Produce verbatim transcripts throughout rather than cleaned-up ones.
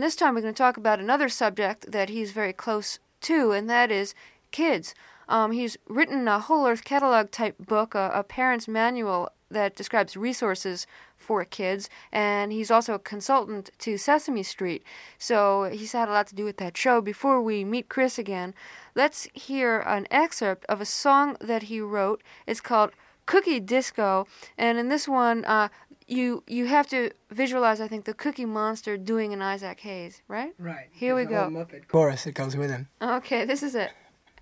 this time we're going to talk about another subject that he's very close to, and that is kids. Um, he's written a Whole Earth Catalog type book, a, a parent's manual that describes resources for kids, and he's also a consultant to Sesame Street. So he's had a lot to do with that show. Before we meet Chris again, let's hear an excerpt of a song that he wrote. It's called Cookie Disco, and in this one, uh, you you have to visualize, I think, the Cookie Monster doing an Isaac Hayes, right? Right. Here we There's go. a whole Muppet chorus that goes with him. Okay, this is it.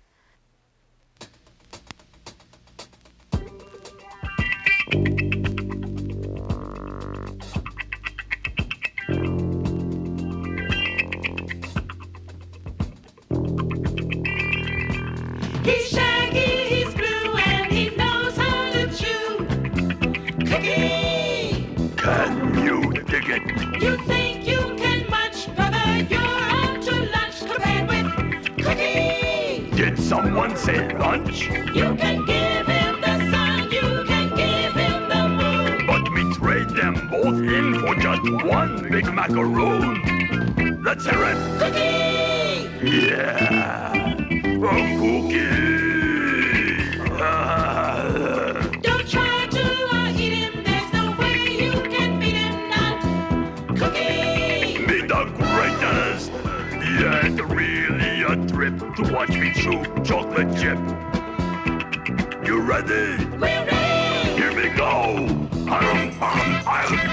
He's shaggy, he's blue, and he knows how to chew. Cookie! Can you dig it? You think you can munch, brother? You're on to lunch compared with Cookie! Did someone say lunch? You can give him the sun, you can give him the moon. But we trade them both in for just one big macaroon. Let's hear it. Cookie! Yeah. A cookie. Ah. Don't try to uh, eat him, there's no way you can beat him, not Cookie! Meet the greatest. Yeah, it's really a trip to watch me chew chocolate chip. You ready? We're ready! Here we go. I'll, I'll,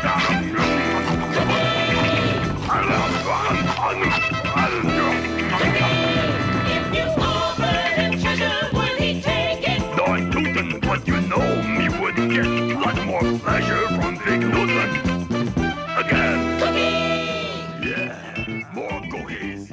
If you offered him treasure, would he take it? Don Newton, but you know me would get much more pleasure from Big Newton. Again. Cookie! Yeah, more cookies.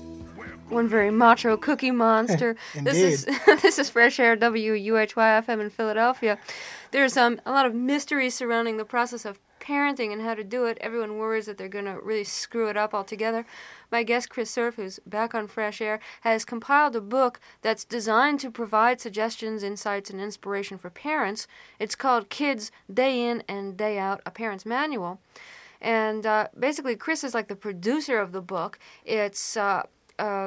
One very macho Cookie Monster. This is this is Fresh Air W U H Y F M in Philadelphia. There's um a lot of mystery surrounding the process of parenting and how to do it. Everyone worries that they're going to really screw it up altogether. My guest, Chris Cerf, who's back on Fresh Air, has compiled a book that's designed to provide suggestions, insights, and inspiration for parents. It's called Kids Day In and Day Out, A Parent's Manual. And uh, basically, Chris is like the producer of the book. It's uh, a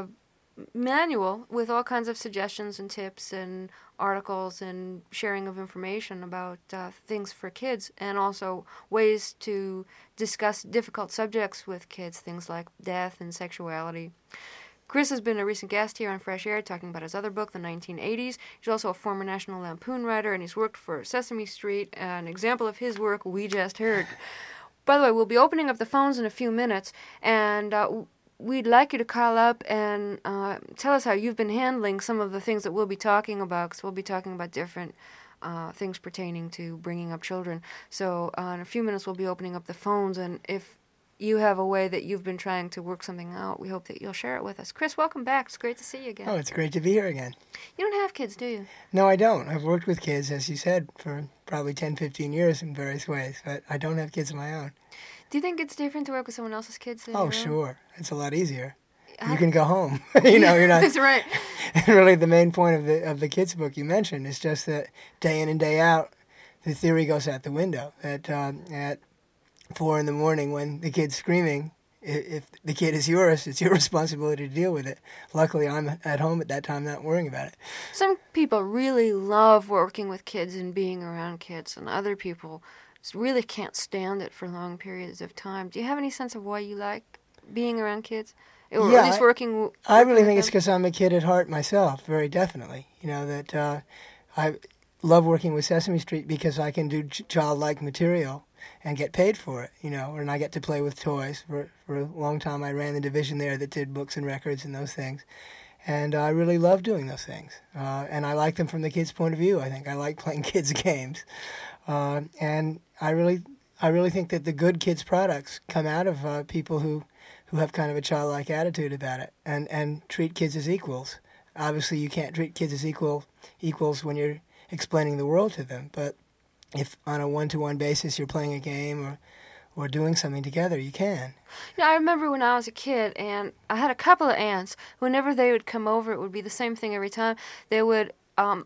manual with all kinds of suggestions and tips and articles and sharing of information about uh, things for kids, and also ways to discuss difficult subjects with kids, things like death and sexuality. Chris has been a recent guest here on Fresh Air talking about his other book, The nineteen eighties. He's also a former National Lampoon writer, and he's worked for Sesame Street. An example of his work we just heard. By the way, we'll be opening up the phones in a few minutes, and uh, we'd like you to call up and uh, tell us how you've been handling some of the things that we'll be talking about, because we'll be talking about different uh, things pertaining to bringing up children. So uh, in a few minutes, we'll be opening up the phones, and if you have a way that you've been trying to work something out, we hope that you'll share it with us. Chris, welcome back. It's great to see you again. Oh, it's great to be here again. You don't have kids, do you? No, I don't. I've worked with kids, as you said, for probably ten, fifteen years in various ways, but I don't have kids of my own. Do you think it's different to work with someone else's kids than your Oh, own? sure. It's a lot easier. I- You can go home. you know, you're not. That's right. And really, the main point of the of the kids' book you mentioned is just that day in and day out, the theory goes out the window. That um, at four in the morning, when the kid's screaming, i- if the kid is yours, it's your responsibility to deal with it. Luckily, I'm at home at that time, not worrying about it. Some people really love working with kids and being around kids, and other people just really can't stand it for long periods of time. Do you have any sense of why you like being around kids? Or Yeah, at least working, I working really with think it's them? because I'm a kid at heart myself, very definitely. You know, that uh, I love working with Sesame Street because I can do ch- childlike material and get paid for it, you know, and I get to play with toys. For, for a long time, I ran the division there that did books and records and those things. And I really love doing those things. Uh, and I like them from the kids' point of view, I think. I like playing kids' games. Uh, and I really I really think that the good kids' products come out of uh, people who, who have kind of a childlike attitude about it and, and treat kids as equals. Obviously, you can't treat kids as equal equals when you're explaining the world to them. But if on a one-to-one basis you're playing a game or, or doing something together, you can. You know, I remember when I was a kid, and I had a couple of aunts. Whenever they would come over, it would be the same thing every time. They would... um.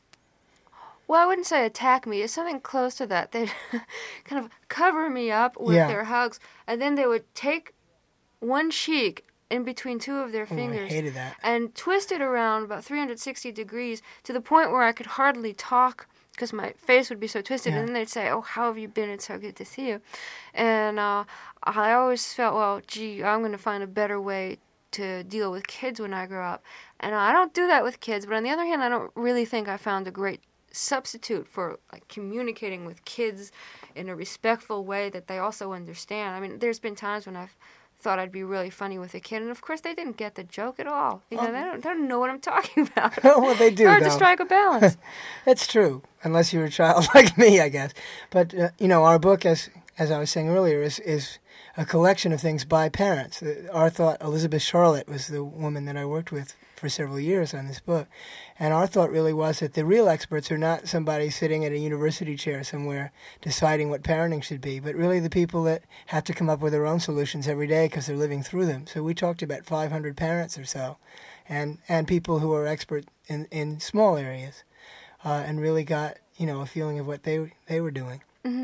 Well, I wouldn't say attack me. It's something close to that. They'd kind of cover me up with Yeah. their hugs, and then they would take one cheek in between two of their Oh, I fingers hated that. and twist it around about three hundred sixty degrees to the point where I could hardly talk because my face would be so twisted. Yeah. And then they'd say, "Oh, how have you been? It's so good to see you." And uh, I always felt, well, gee, I'm going to find a better way to deal with kids when I grow up. And I don't do that with kids, but on the other hand, I don't really think I found a great substitute for like communicating with kids in a respectful way that they also understand. I mean, there's been times when I've thought I'd be really funny with a kid, and of course they didn't get the joke at all. You know, Oh. they don't, they don't know what I'm talking about. Well, they do, Hard to though. strike a balance. That's true, unless you're a child like me, I guess. But, uh, you know, our book, as as I was saying earlier, is, is a collection of things by parents. Uh, Our thought, Elizabeth Charlotte was the woman that I worked with for several years on this book. And our thought really was that the real experts are not somebody sitting at a university chair somewhere deciding what parenting should be, but really the people that have to come up with their own solutions every day because they're living through them. So we talked to about five hundred parents or so, and, and people who are expert in, in small areas, uh, and really got, you know, a feeling of what they they were doing.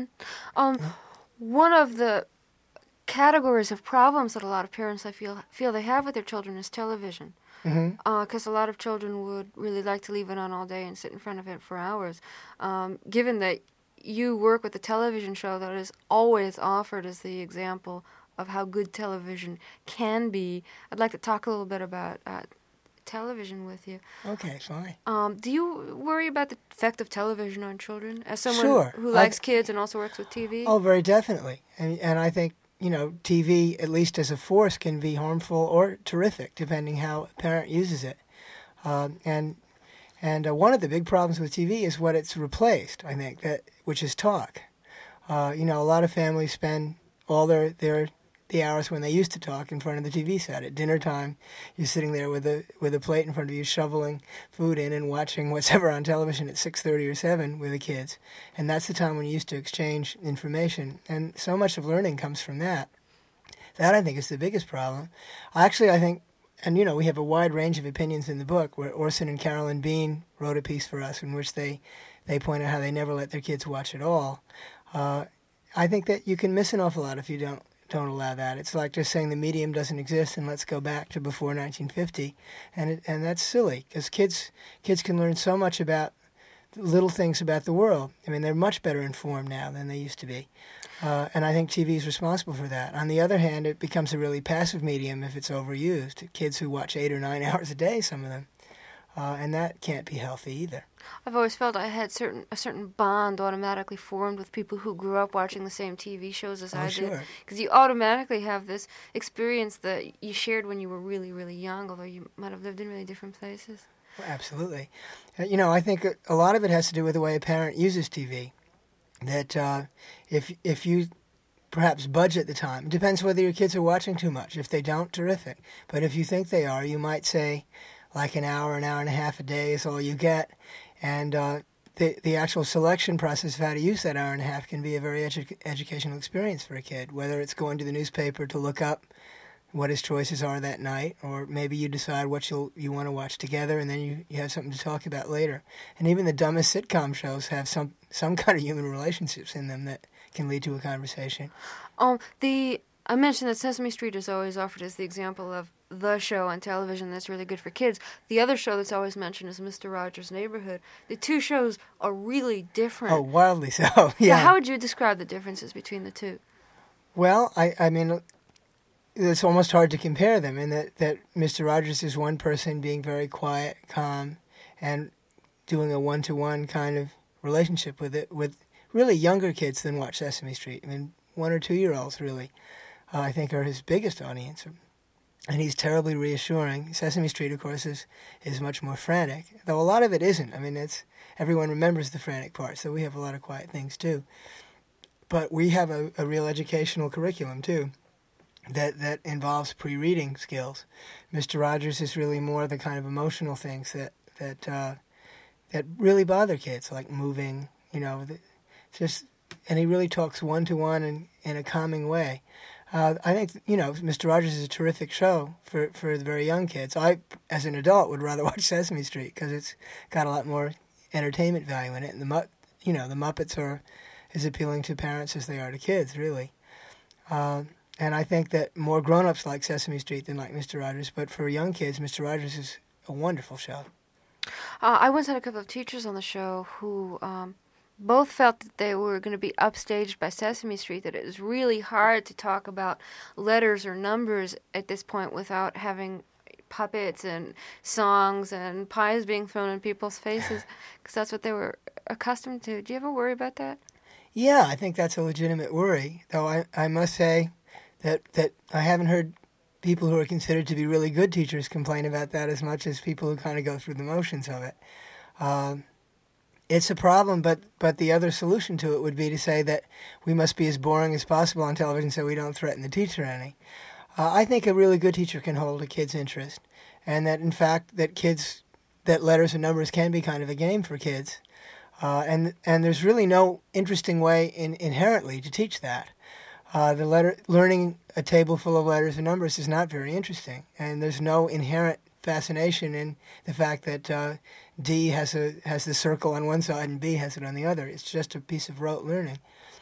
Um, one of the categories of problems that a lot of parents I feel feel they have with their children is television. Because a lot of children would really like to leave it on all day and sit in front of it for hours. Um, given that you work with a television show that is always offered as the example of how good television can be, I'd like to talk a little bit about uh, television with you. Okay, fine. Um, do you worry about the effect of television on children as someone Sure. who likes I've- kids and also works with T V? Oh, very definitely. And, and I think, you know, T V, at least as a force, can be harmful or terrific, depending how a parent uses it. Um, and and uh, one of the big problems with T V is what it's replaced, I think, that which is talk. Uh, you know, a lot of families spend all their, their the hours when they used to talk in front of the T V set. At dinner time, you're sitting there with a with a plate in front of you, shoveling food in and watching what's ever on television at six thirty or seven with the kids. And that's the time when you used to exchange information. And so much of learning comes from that. That, I think, is the biggest problem. Actually, I think, and, you know, we have a wide range of opinions in the book, where Orson and Carolyn Bean wrote a piece for us in which they, they point out how they never let their kids watch at all. Uh, I think that you can miss an awful lot if you don't don't allow that. It's like just saying the medium doesn't exist and let's go back to before nineteen fifty, and it, and that's silly because kids kids can learn so much about little things about the world. I mean, they're much better informed now than they used to be, uh, and I think T V is responsible for that. On the other hand, it becomes a really passive medium if it's overused. Kids who watch eight or nine hours a day, some of them, uh, and that can't be healthy either. I've always felt I had certain a certain bond automatically formed with people who grew up watching the same T V shows as Oh, I did. sure. Because you automatically have this experience that you shared when you were really, really young, although you might have lived in really different places. Well, absolutely. Uh, you know, I think a- a lot of it has to do with the way a parent uses T V. That uh, if if you perhaps budget the time, it depends whether your kids are watching too much. If they don't, terrific. But if you think they are, you might say like an hour, an hour and a half a day is all you get. And uh, the the actual selection process of how to use that hour and a half can be a very edu- educational experience for a kid, whether it's going to the newspaper to look up what his choices are that night, or maybe you decide what you'll, you want to watch together, and then you, you have something to talk about later. And even the dumbest sitcom shows have some, some kind of human relationships in them that can lead to a conversation. Um, the I mentioned that Sesame Street is always offered as the example of the show on television that's really good for kids. The other show that's always mentioned is Mister Rogers' Neighborhood. The two shows are really different. Oh, wildly so, So yeah. how would you describe the differences between the two? Well, I, I mean, it's almost hard to compare them in that, that Mister Rogers is one person being very quiet, calm, and doing a one-to-one kind of relationship with it, with really younger kids than watch Sesame Street. I mean, one or two-year-olds, really, uh, I think are his biggest audience. And he's terribly reassuring. Sesame Street, of course, is, is much more frantic, though a lot of it isn't. I mean, it's everyone remembers the frantic part, so we have a lot of quiet things, too. But we have a, a real educational curriculum, too, that, that involves pre-reading skills. Mister Rogers is really more the kind of emotional things that that uh, that really bother kids, like moving, you know, the, just, and he really talks one-to-one in, in a calming way. Uh, I think, you know, Mister Rogers is a terrific show for, for the very young kids. I, as an adult, would rather watch Sesame Street because it's got a lot more entertainment value in it. And the Mu- you know, the Muppets are as appealing to parents as they are to kids, really. Uh, and I think that more grown-ups like Sesame Street than like Mister Rogers. But for young kids, Mister Rogers is a wonderful show. Uh, I once had a couple of teachers on the show who um, both felt that they were going to be upstaged by Sesame Street, that it was really hard to talk about letters or numbers at this point without having puppets and songs and pies being thrown in people's faces, because that's what they were accustomed to. Do you ever worry about that? Yeah, I think that's a legitimate worry, though I, I must say that, that I haven't heard people who are considered to be really good teachers complain about that as much as people who kind of go through the motions of it. Um, it's a problem, but, but the other solution to it would be to say that we must be as boring as possible on television so we don't threaten the teacher any. Uh, I think a really good teacher can hold a kid's interest, and that, in fact, that kids, that letters and numbers can be kind of a game for kids. Uh, and and there's really no interesting way in, inherently to teach that. Uh, the letter learning a table full of letters and numbers is not very interesting, and there's no inherent fascination in the fact that uh, D has a has the circle on one side and B has it on the other. It's just a piece of rote learning,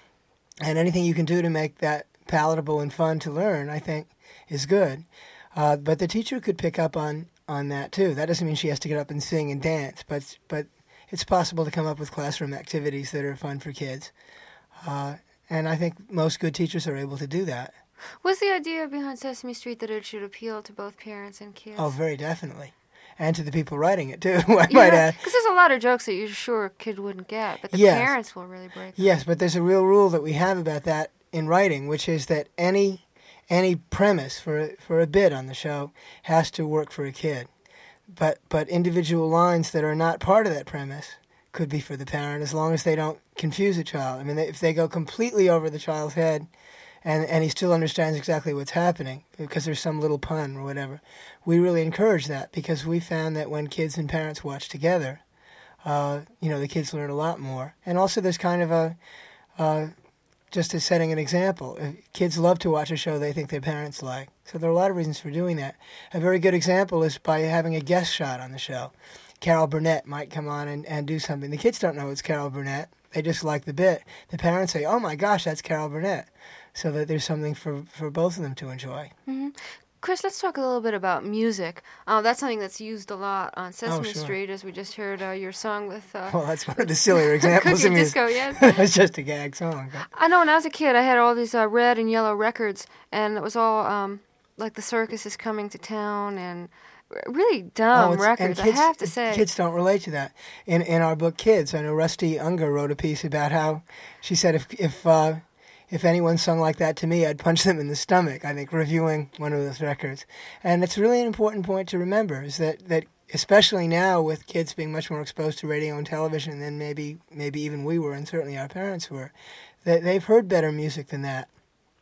and anything you can do to make that palatable and fun to learn, I think, is good. Uh, but the teacher could pick up on, on that too. That doesn't mean she has to get up and sing and dance, but but it's possible to come up with classroom activities that are fun for kids. Uh, and I think most good teachers are able to do that. Was the idea behind Sesame Street that it should appeal to both parents and kids? Oh, very definitely. And to the people writing it, too, I might add. Because there's a lot of jokes that you're sure a kid wouldn't get, but the Yes. parents will really break them. Yes, but there's a real rule that we have about that in writing, which is that any any premise for a, for a bit on the show has to work for a kid. But but individual lines that are not part of that premise could be for the parent, as long as they don't confuse a child. I mean, if they go completely over the child's head and, and he still understands exactly what's happening because there's some little pun or whatever, we really encourage that, because we found that when kids and parents watch together, uh, you know, the kids learn a lot more. And also there's kind of a... Uh, just as setting an example. Kids love to watch a show they think their parents like. So there are a lot of reasons for doing that. A very good example is by having a guest shot on the show. Carol Burnett might come on and, and do something. The kids don't know it's Carol Burnett. They just like the bit. The parents say, oh my gosh, that's Carol Burnett. So that there's something for, for both of them to enjoy. Mm-hmm. Chris, let's talk a little bit about music. Uh, that's something that's used a lot on Sesame Oh, sure. Street, as we just heard uh, your song with... Uh, Well, that's one of the sillier examples. Cookie I mean, Disco, yes. It's just a gag song. But. I know when I was a kid, I had all these uh, red and yellow records, and it was all um, like the circus is coming to town, and really dumb Oh, it's- records, and kids, I have to say. Kids don't relate to that. In in our book, Kids, I know Rusty Unger wrote a piece about how she said if if uh, if anyone sung like that to me, I'd punch them in the stomach. I think reviewing one of those records, and it's really an important point to remember is that that especially now with kids being much more exposed to radio and television than maybe maybe even we were, and certainly our parents were, that they've heard better music than that.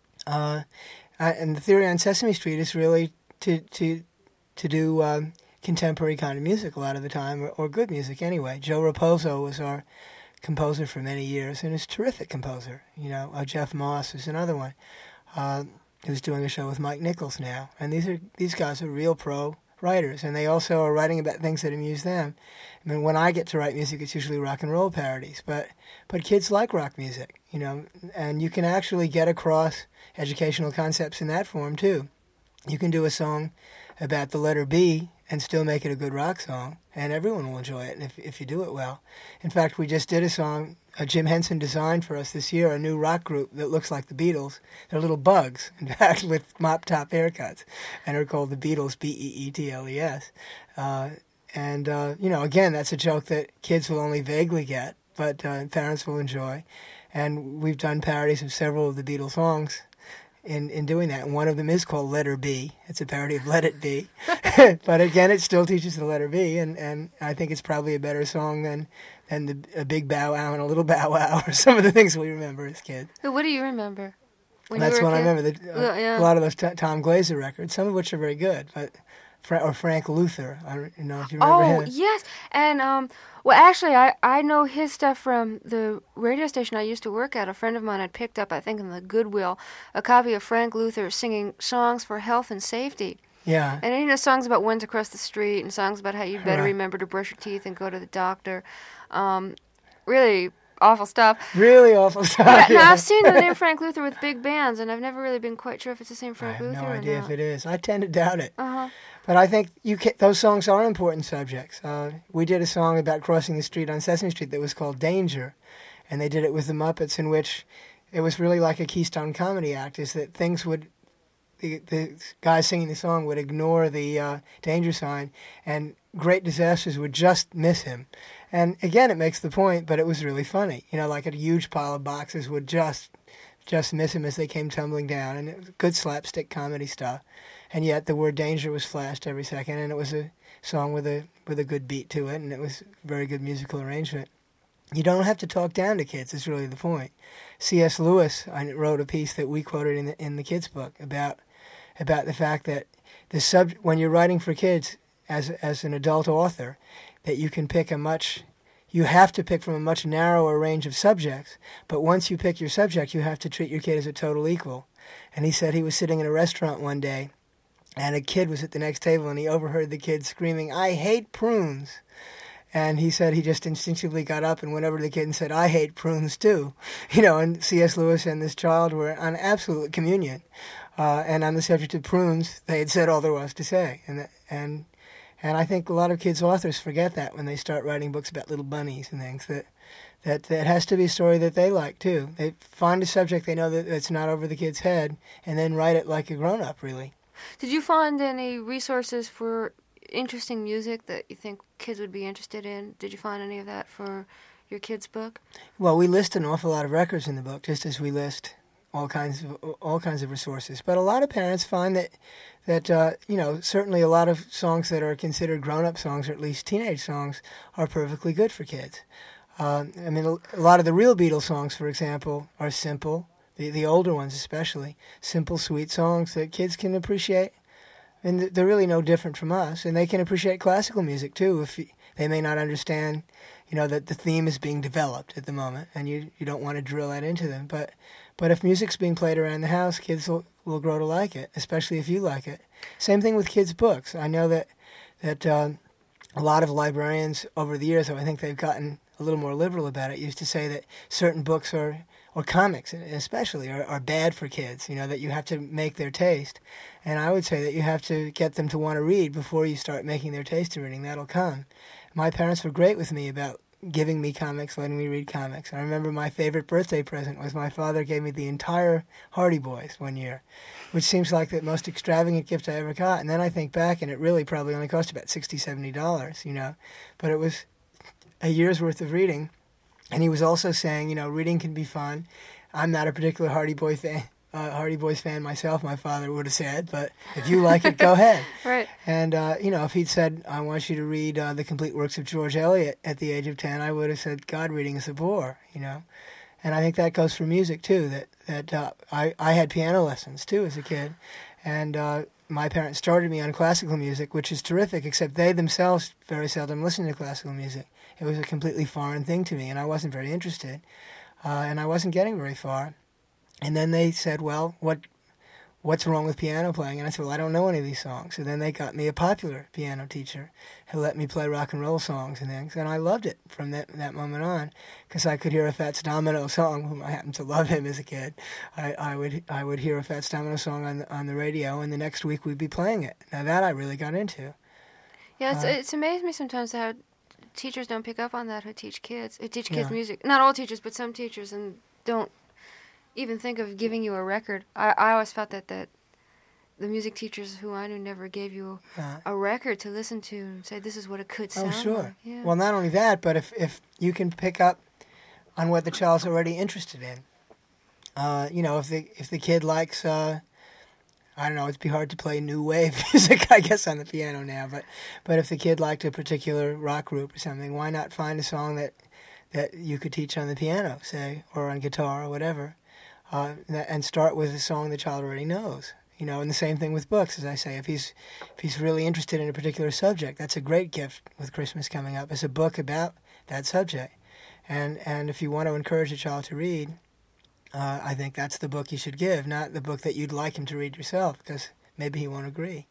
Uh, uh, and the theory on Sesame Street is really to to to do um, contemporary kind of music a lot of the time, or, or good music anyway. Joe Raposo was our composer for many years, and is a terrific composer. You know, uh, Jeff Moss is another one uh, who's doing a show with Mike Nichols now. And these are these guys are real pro writers, and they also are writing about things that amuse them. I mean, when I get to write music, it's usually rock and roll parodies, but but kids like rock music, you know, and you can actually get across educational concepts in that form too. You can do a song about the letter B and still make it a good rock song, and everyone will enjoy it if if you do it well. In fact, we just did a song uh, Jim Henson designed for us this year, a new rock group that looks like the Beatles. They're little bugs, in fact, with mop-top haircuts, and are called the Beatles, B E E T L E S. Uh, and, uh, you know, again, that's a joke that kids will only vaguely get, but uh, parents will enjoy. And we've done parodies of several of the Beatles songs in, in doing that. And one of them is called Letter B. It's a parody of Let It Be. But again, it still teaches the letter B, and, and I think it's probably a better song than, than the, a big bow wow and a little bow wow, or some of the things we remember as kids. What do you remember? When That's you were what a I kid? remember. The, uh, Yeah, yeah. A lot of those t- Tom Glazer records, some of which are very good, but Fra- or Frank Luther. I don't know if you remember Oh, him. yes. And, um, well, actually, I, I know his stuff from the radio station I used to work at. A friend of mine had picked up, I think, in the Goodwill, a copy of Frank Luther singing songs for health and safety. Yeah. And, you know, songs about when to cross the street and songs about how you better Right. remember to brush your teeth and go to the doctor. Um, really awful stuff. Really awful stuff. But, yeah. Now, I've seen the name Frank Luther with big bands, and I've never really been quite sure if it's the same I Frank have Luther no or idea not. if it is. I tend to doubt it. Uh-huh. But I think you can, those songs are important subjects. Uh, we did a song about crossing the street on Sesame Street that was called Danger, and they did it with the Muppets, in which it was really like a Keystone Comedy Act, is that things would, the, the guy singing the song would ignore the uh, danger sign, and great disasters would just miss him. And again, it makes the point, but it was really funny. You know, like a huge pile of boxes would just just miss him as they came tumbling down, and it was good slapstick comedy stuff. And yet the word danger was flashed every second, and it was a song with a with a good beat to it, and it was very good musical arrangement. You don't have to talk down to kids, is really the point. C S Lewis I wrote a piece that we quoted in the, in the kids' book about about the fact that the sub when you're writing for kids as as an adult author, that you can pick a much you have to pick from a much narrower range of subjects, but once you pick your subject, you have to treat your kid as a total equal. And he said he was sitting in a restaurant one day, and a kid was at the next table, and he overheard the kid screaming, "I hate prunes." And he said he just instinctively got up and went over to the kid and said, "I hate prunes too." You know, and C S Lewis and this child were on absolute communion. Uh, and on the subject of prunes, they had said all there was to say. And and and I think a lot of kids' authors forget that when they start writing books about little bunnies and things, that that, that has to be a story that they like too. They find a subject they know that that's not over the kid's head, and then write it like a grown-up, really. Did you find any resources for interesting music that you think kids would be interested in? Did you find any of that for your kids' book? Well, we list an awful lot of records in the book, just as we list all kinds of all kinds of resources. But a lot of parents find that that uh, you know, certainly a lot of songs that are considered grown-up songs, or at least teenage songs, are perfectly good for kids. Uh, I mean, a lot of the real Beatles songs, for example, are simple. The the older ones, especially, simple, sweet songs that kids can appreciate. And they're really no different from us. And they can appreciate classical music, too, if you, they may not understand, you know, that the theme is being developed at the moment, and you, you don't want to drill that into them. But but if music's being played around the house, kids will, will grow to like it, especially if you like it. Same thing with kids' books. I know that, that uh, a lot of librarians over the years, I think they've gotten a little more liberal about it, used to say that certain books are, or comics especially, are, are bad for kids, you know, that you have to make their taste. And I would say that you have to get them to want to read before you start making their taste in reading. That'll come. My parents were great with me about giving me comics, letting me read comics. I remember my favorite birthday present was my father gave me the entire Hardy Boys one year, which seems like the most extravagant gift I ever got. And then I think back, and it really probably only cost about sixty dollars, seventy dollars, you know. But it was a year's worth of reading. And he was also saying, you know, reading can be fun. I'm not a particular Hardy Boy fan. Uh, Hardy Boys fan myself, my father would have said, but if you like it, go ahead. Right. And, uh, you know, if he'd said, I want you to read uh, the complete works of George Eliot at the age of ten, I would have said, God, reading is a bore, you know. And I think that goes for music, too, that, that uh, I, I had piano lessons, too, as a kid. And uh, my parents started me on classical music, which is terrific, except they themselves very seldom listen to classical music. It was a completely foreign thing to me, and I wasn't very interested, uh, and I wasn't getting very far. And then they said, well, what, what's wrong with piano playing? And I said, well, I don't know any of these songs. So then they got me a popular piano teacher who let me play rock and roll songs and things. And I loved it from that, that moment on, because I could hear a Fats Domino song, whom I happened to love him as a kid. I, I would I would hear a Fats Domino song on the, on the radio, and the next week we'd be playing it. Now that I really got into. Yeah, it's, Uh, it's amazed me sometimes how teachers don't pick up on that who teach kids. Who teach kids Yeah. music. Not all teachers, but some teachers, and don't even think of giving you a record. I, I always felt that, that the music teachers who I knew never gave you Uh, a record to listen to and say, this is what it could sound Oh, sure. like. Yeah. Well, not only that, but if, if you can pick up on what the child's already interested in. Uh, you know, if the if the kid likes, uh, I don't know, it'd be hard to play new wave music, I guess, on the piano now. But but if the kid liked a particular rock group or something, why not find a song that that you could teach on the piano, say, or on guitar or whatever, uh, and start with a song the child already knows. You know, and the same thing with books, as I say. If he's if he's really interested in a particular subject, that's a great gift with Christmas coming up, is a book about that subject. And and if you want to encourage a child to read, uh, I think that's the book you should give, not the book that you'd like him to read yourself, because maybe he won't agree.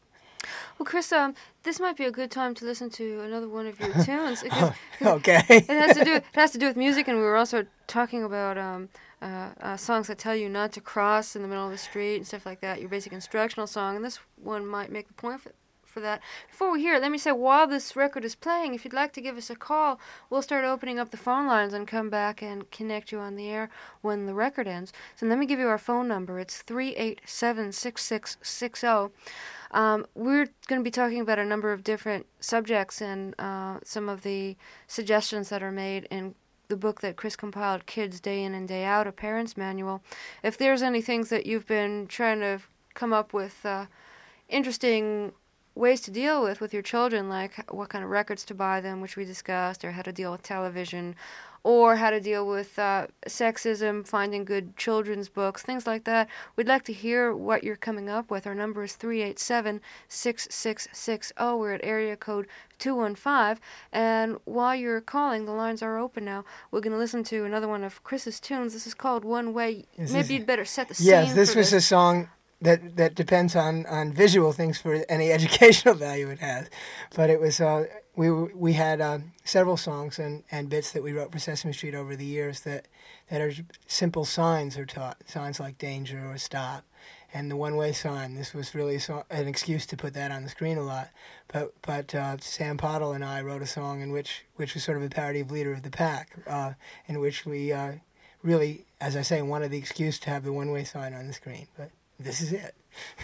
Well, Chris, um, this might be a good time to listen to another one of your tunes. Because, Okay. it has to do. It has to do with music, and we were also talking about um, uh, uh, songs that tell you not to cross in the middle of the street and stuff like that. Your basic instructional song, and this one might make the point for, for that. Before we hear it, let me say, while this record is playing, if you'd like to give us a call, we'll start opening up the phone lines and come back and connect you on the air when the record ends. So let me give you our phone number. It's three eight seven, six six six zero. Um, we're going to be talking about a number of different subjects and uh, some of the suggestions that are made in the book that Chris compiled, Kids Day In and Day Out, A Parent's Manual. If there's any things that you've been trying to come up with uh, interesting ways to deal with with your children, like what kind of records to buy them, which we discussed, or how to deal with television, or how to deal with uh, sexism, finding good children's books, things like that. We'd like to hear what you're coming up with. Our number is three eight seven, six six six zero. We're at area code two one five. And while you're calling, the lines are open now. We're going to listen to another one of Chris's tunes. This is called One Way. This Maybe is- you'd better set the scene Yes, this for was this. a song that that depends on, on visual things for any educational value it has. But it was uh, we were- we had um, several songs and, and bits that we wrote for Sesame Street over the years that, that are simple signs are taught, signs like danger or stop. And the one-way sign, this was really a song, an excuse to put that on the screen a lot. But but uh, Sam Pottle and I wrote a song in which which was sort of a parody of Leader of the Pack, uh, in which we uh, really, as I say, wanted the excuse to have the one-way sign on the screen. But this is it.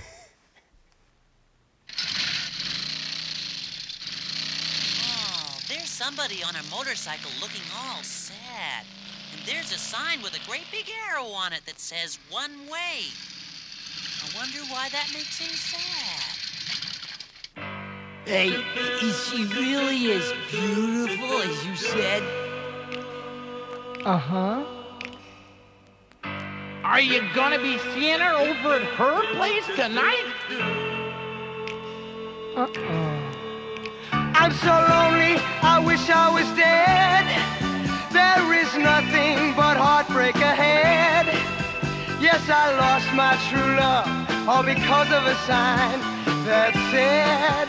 Oh, there's somebody on a motorcycle looking all sad. And there's a sign with a great big arrow on it that says one way. I wonder why that makes him sad. Hey, is she really as beautiful as you said? Uh-huh. Are you gonna be seeing her over at her place tonight? I'm so lonely, I wish I was dead. There is nothing but heartbreak ahead. Yes, I lost my true love, all because of a sign that said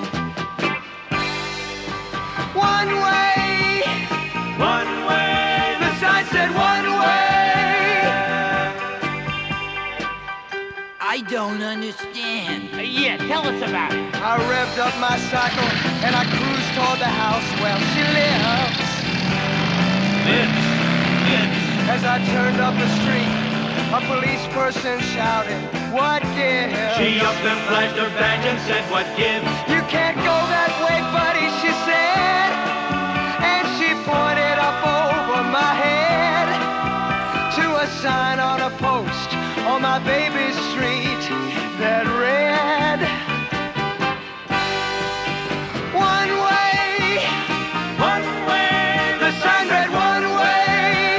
one way. One way. The sign said one way. I don't understand. Uh, yeah, tell us about it. I revved up my cycle and I cruised toward the house where she lives. Lips. Lips. As I turned up the street, a police person shouted, "What gives?" She up and flashed her badge and said, "What gives?" "You can't go that way, buddy," she said. And she pointed up over my head to a sign on a post on my baby's street that read, "One way." One way. The sign read one way.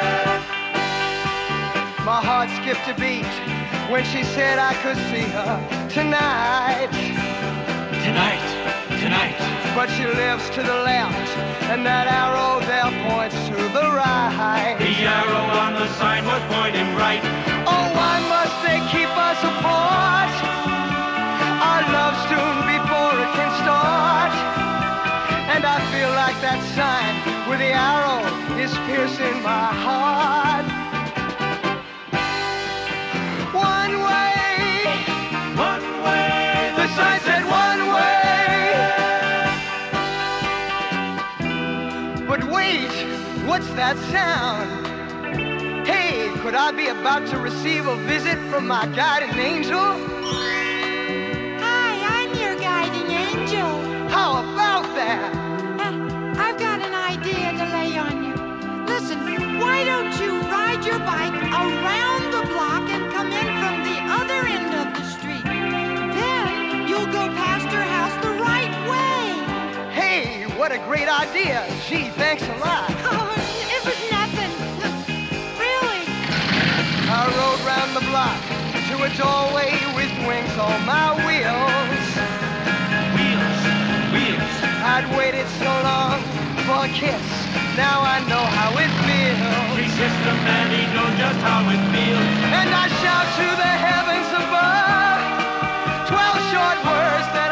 My heart skipped a beat when she said I could see her tonight. Tonight. Tonight. But she lives to the left, and that arrow there points to the right. The arrow on the sign was pointing right. Oh, why must they keep us apart? Our love's doomed before it can start. And I feel like that sign with the arrow is piercing my heart. One way. One way. The sign said one way. But wait, what's that sound? Hey, could I be about to receive a visit from my guardian angel? Hi, I'm your guiding angel. How about that? Uh, I've got an idea to lay on you. Listen, why don't you ride your bike around the block and come in from the other end of the street? Then you'll go past her house the right way. Hey, what a great idea. Gee, thanks a lot. Oh, it was nothing. Really? I rode round the block to a doorway with wings on my wheels. Wheels. Wheels. I'd waited so long for a kiss. Now I know how it feels. He kissed the man, he knows just how it feels. And I shout to the heavens above twelve short words that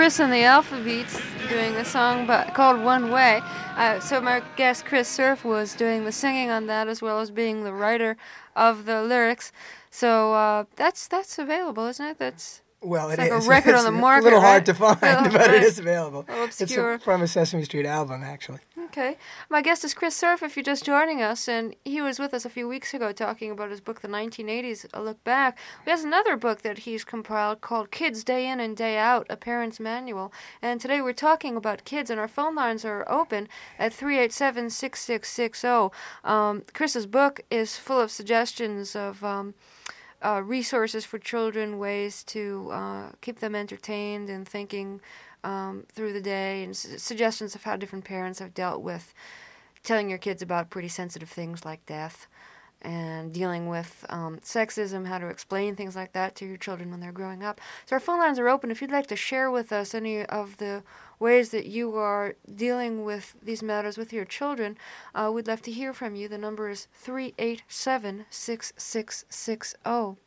Chris and the Alphabeats doing a song by, called One Way. Uh, so my guest Chris Surf was doing the singing on that as well as being the writer of the lyrics. So uh, that's that's available, isn't it? That's Well, it it's like is. a record It's on the a market, little hard right? to find, Little- but right. it is available. A little It's a, obscure. from a Sesame Street album, actually. Okay. My guest is Chris Surf, if you're just joining us, and he was with us a few weeks ago talking about his book, The nineteen eighties, A Look Back. He has another book that he's compiled called Kids Day In and Day Out, A Parent's Manual. And today we're talking about kids, and our phone lines are open at three eight seven, six six six zero. Um, Chris's book is full of suggestions of... Um, Uh, resources for children, ways to uh, keep them entertained and thinking um, through the day, and su- suggestions of how different parents have dealt with telling your kids about pretty sensitive things like death and dealing with um, sexism, how to explain things like that to your children when they're growing up. So our phone lines are open. If you'd like to share with us any of the ways that you are dealing with these matters with your children, uh, we'd love to hear from you. The number is three eight seven, six six six zero.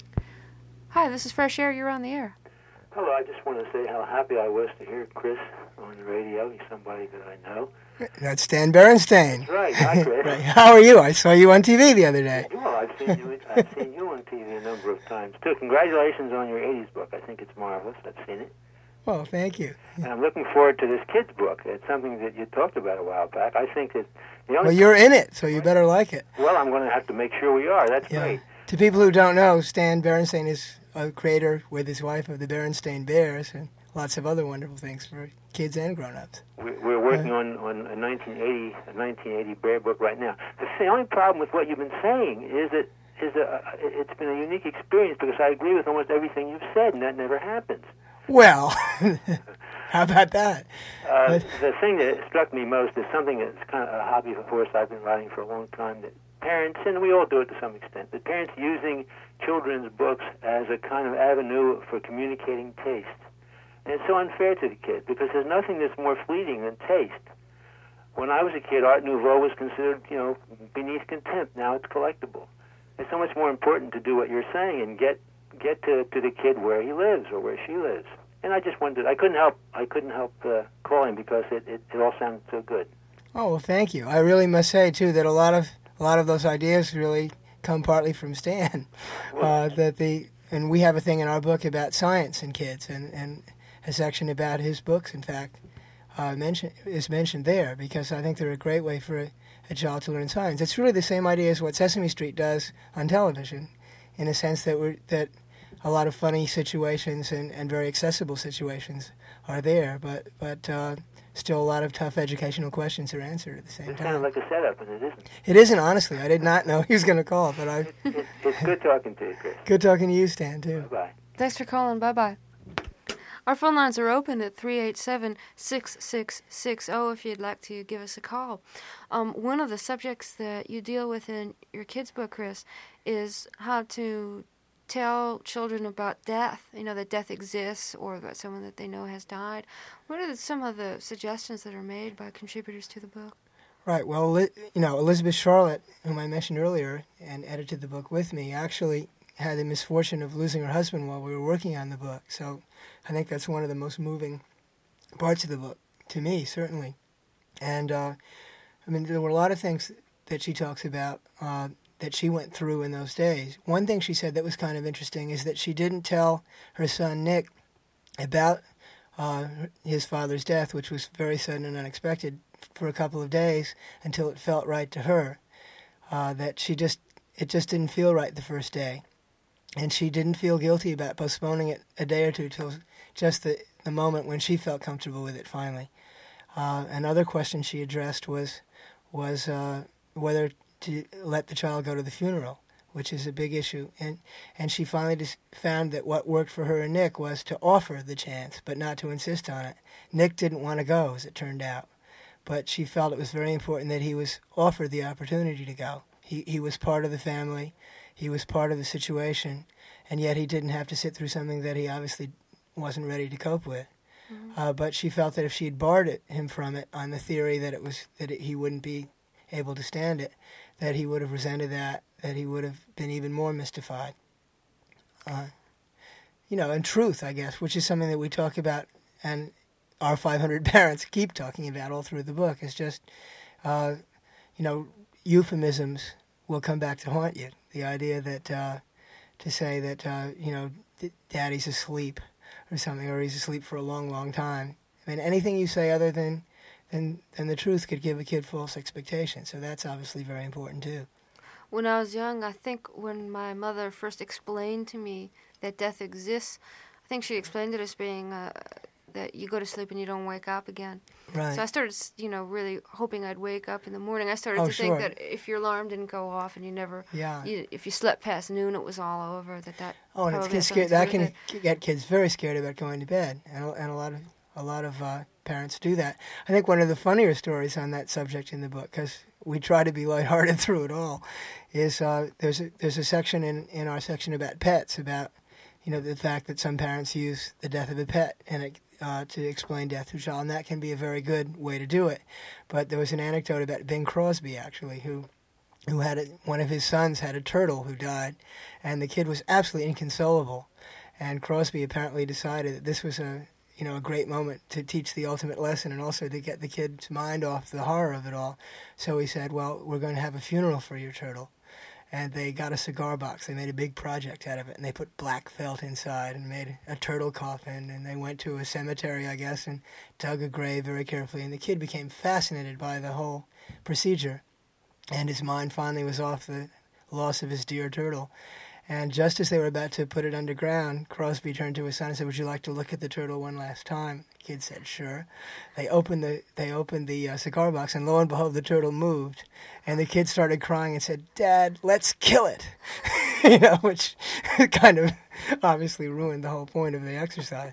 Hi, this is Fresh Air. You're on the air. Hello, I just want to say how happy I was to hear Chris on the radio. He's somebody that I know. That's Stan Berenstain. That's right. Hi, Chris. Right. How are you? I saw you on T V the other day. Well, I've seen you. I've seen you on T V a number of times too. Congratulations on your eighties book. I think it's marvelous. I've seen it, Well, thank you. and I'm looking forward to this kids book. It's something that you talked about a while back. I think that the only Well, you're in it, so you better like it. well, I'm going to have to make sure we are. That's Yeah. great. To people who don't know, Stan Berenstain is a creator with his wife of the Berenstain Bears and lots of other wonderful things for kids and grown-ups. We- We're working on, on a nineteen eighty a nineteen eighty bear book right now. The the only problem with what you've been saying is that is that uh, it's been a unique experience because I agree with almost everything you've said, and that never happens. Well, how about that? Uh, the thing that struck me most is something that's kind of a hobby of course I've been writing for a long time, that parents, and we all do it to some extent, that parents using children's books as a kind of avenue for communicating taste. And it's so unfair to the kid because there's nothing that's more fleeting than taste. When I was a kid, Art Nouveau was considered, you know, beneath contempt. Now it's collectible. It's so much more important to do what you're saying and get get to, to the kid where he lives or where she lives. And I just wondered, I couldn't help, I couldn't help uh, calling because it, it, it all sounded so good. Oh, well, thank you. I really must say, too, that a lot of a lot of those ideas really come partly from Stan. Uh, that the and we have a thing in our book about science and kids, and, and a section about his books, in fact, uh, mention, is mentioned there because I think they're a great way for a, a child to learn science. It's really the same idea as what Sesame Street does on television, in a sense that we're, that a lot of funny situations and, and very accessible situations are there, but but uh, still a lot of tough educational questions are answered at the same It time. sounded like a setup, and it isn't. It isn't, honestly. I did not know he was going to call, but I. It, it's good talking to you, Chris. Good talking to you, Stan, too. Bye. Thanks for calling. Bye-bye. Our phone lines are open at three eight seven, six six six zero if you'd like to give us a call. Um, one of the subjects that you deal with in your kids' book, Chris, is how to tell children about death, you know, that death exists or about someone that they know has died. What are some of the suggestions that are made by contributors to the book? Right. Well, Li- you know, Elizabeth Charlotte, whom I mentioned earlier and edited the book with me, actually had the misfortune of losing her husband while we were working on the book. So I think that's one of the most moving parts of the book, to me, certainly. And, uh, I mean, there were a lot of things that she talks about uh, that she went through in those days. One thing she said that was kind of interesting is that she didn't tell her son Nick about uh, his father's death, which was very sudden and unexpected, for a couple of days until it felt right to her. Uh, that she just, it just didn't feel right the first day. And she didn't feel guilty about postponing it a day or two till just the, the moment when she felt comfortable with it finally. Uh, another question she addressed was was uh, whether to let the child go to the funeral, which is a big issue. And and she finally just found that what worked for her and Nick was to offer the chance, but not to insist on it. Nick didn't want to go, as it turned out. But she felt it was very important that he was offered the opportunity to go. He he was part of the family. He was part of the situation, and yet he didn't have to sit through something that he obviously wasn't ready to cope with. Mm-hmm. Uh, but she felt that if she had barred it, him from it on the theory that it was that it, he wouldn't be able to stand it, that he would have resented that, that he would have been even more mystified. Uh, you know, and truth, I guess, which is something that we talk about and our five hundred parents keep talking about all through the book. It's just, uh, you know, euphemisms will come back to haunt you. The idea that uh, to say that, uh, you know, d- daddy's asleep or something, or he's asleep for a long, long time. I mean, anything you say other than, than, than the truth could give a kid false expectations. So that's obviously very important, too. When I was young, I think when my mother first explained to me that death exists, I think she explained it as being uh, that you go to sleep and you don't wake up again. Right. So I started, you know, really hoping I'd wake up in the morning. I started Oh, to sure. think that if your alarm didn't go off and you never, Yeah. you, if you slept past noon, it was all over. That that. Oh, and it's probably kids had something scared. to That do with can it. get kids very scared about going to bed, and a- and a lot of a lot of uh, parents do that. I think one of the funnier stories on that subject in the book, because we try to be lighthearted through it all, is uh, there's a, there's a section in, in our section about pets, about you know the fact that some parents use the death of a pet and it, uh, to explain death to a child, and that can be a very good way to do it. But there was an anecdote about Bing Crosby, actually, who who had a, one of his sons had a turtle who died, and the kid was absolutely inconsolable. And Crosby apparently decided that this was a you know a great moment to teach the ultimate lesson, and also to get the kid's mind off the horror of it all. So he said, "Well, we're going to have a funeral for your turtle." And they got a cigar box. They made a big project out of it, and they put black felt inside and made a turtle coffin. And they went to a cemetery, I guess, and dug a grave very carefully. And the kid became fascinated by the whole procedure, and his mind finally was off the loss of his dear turtle. And just as they were about to put it underground, Crosby turned to his son and said, "Would you like to look at the turtle one last time?" The kid said, "Sure." They opened the they opened the uh, cigar box, and lo and behold, the turtle moved. And the kid started crying and said, "Dad, let's kill it." you know, which kind of obviously ruined the whole point of the exercise.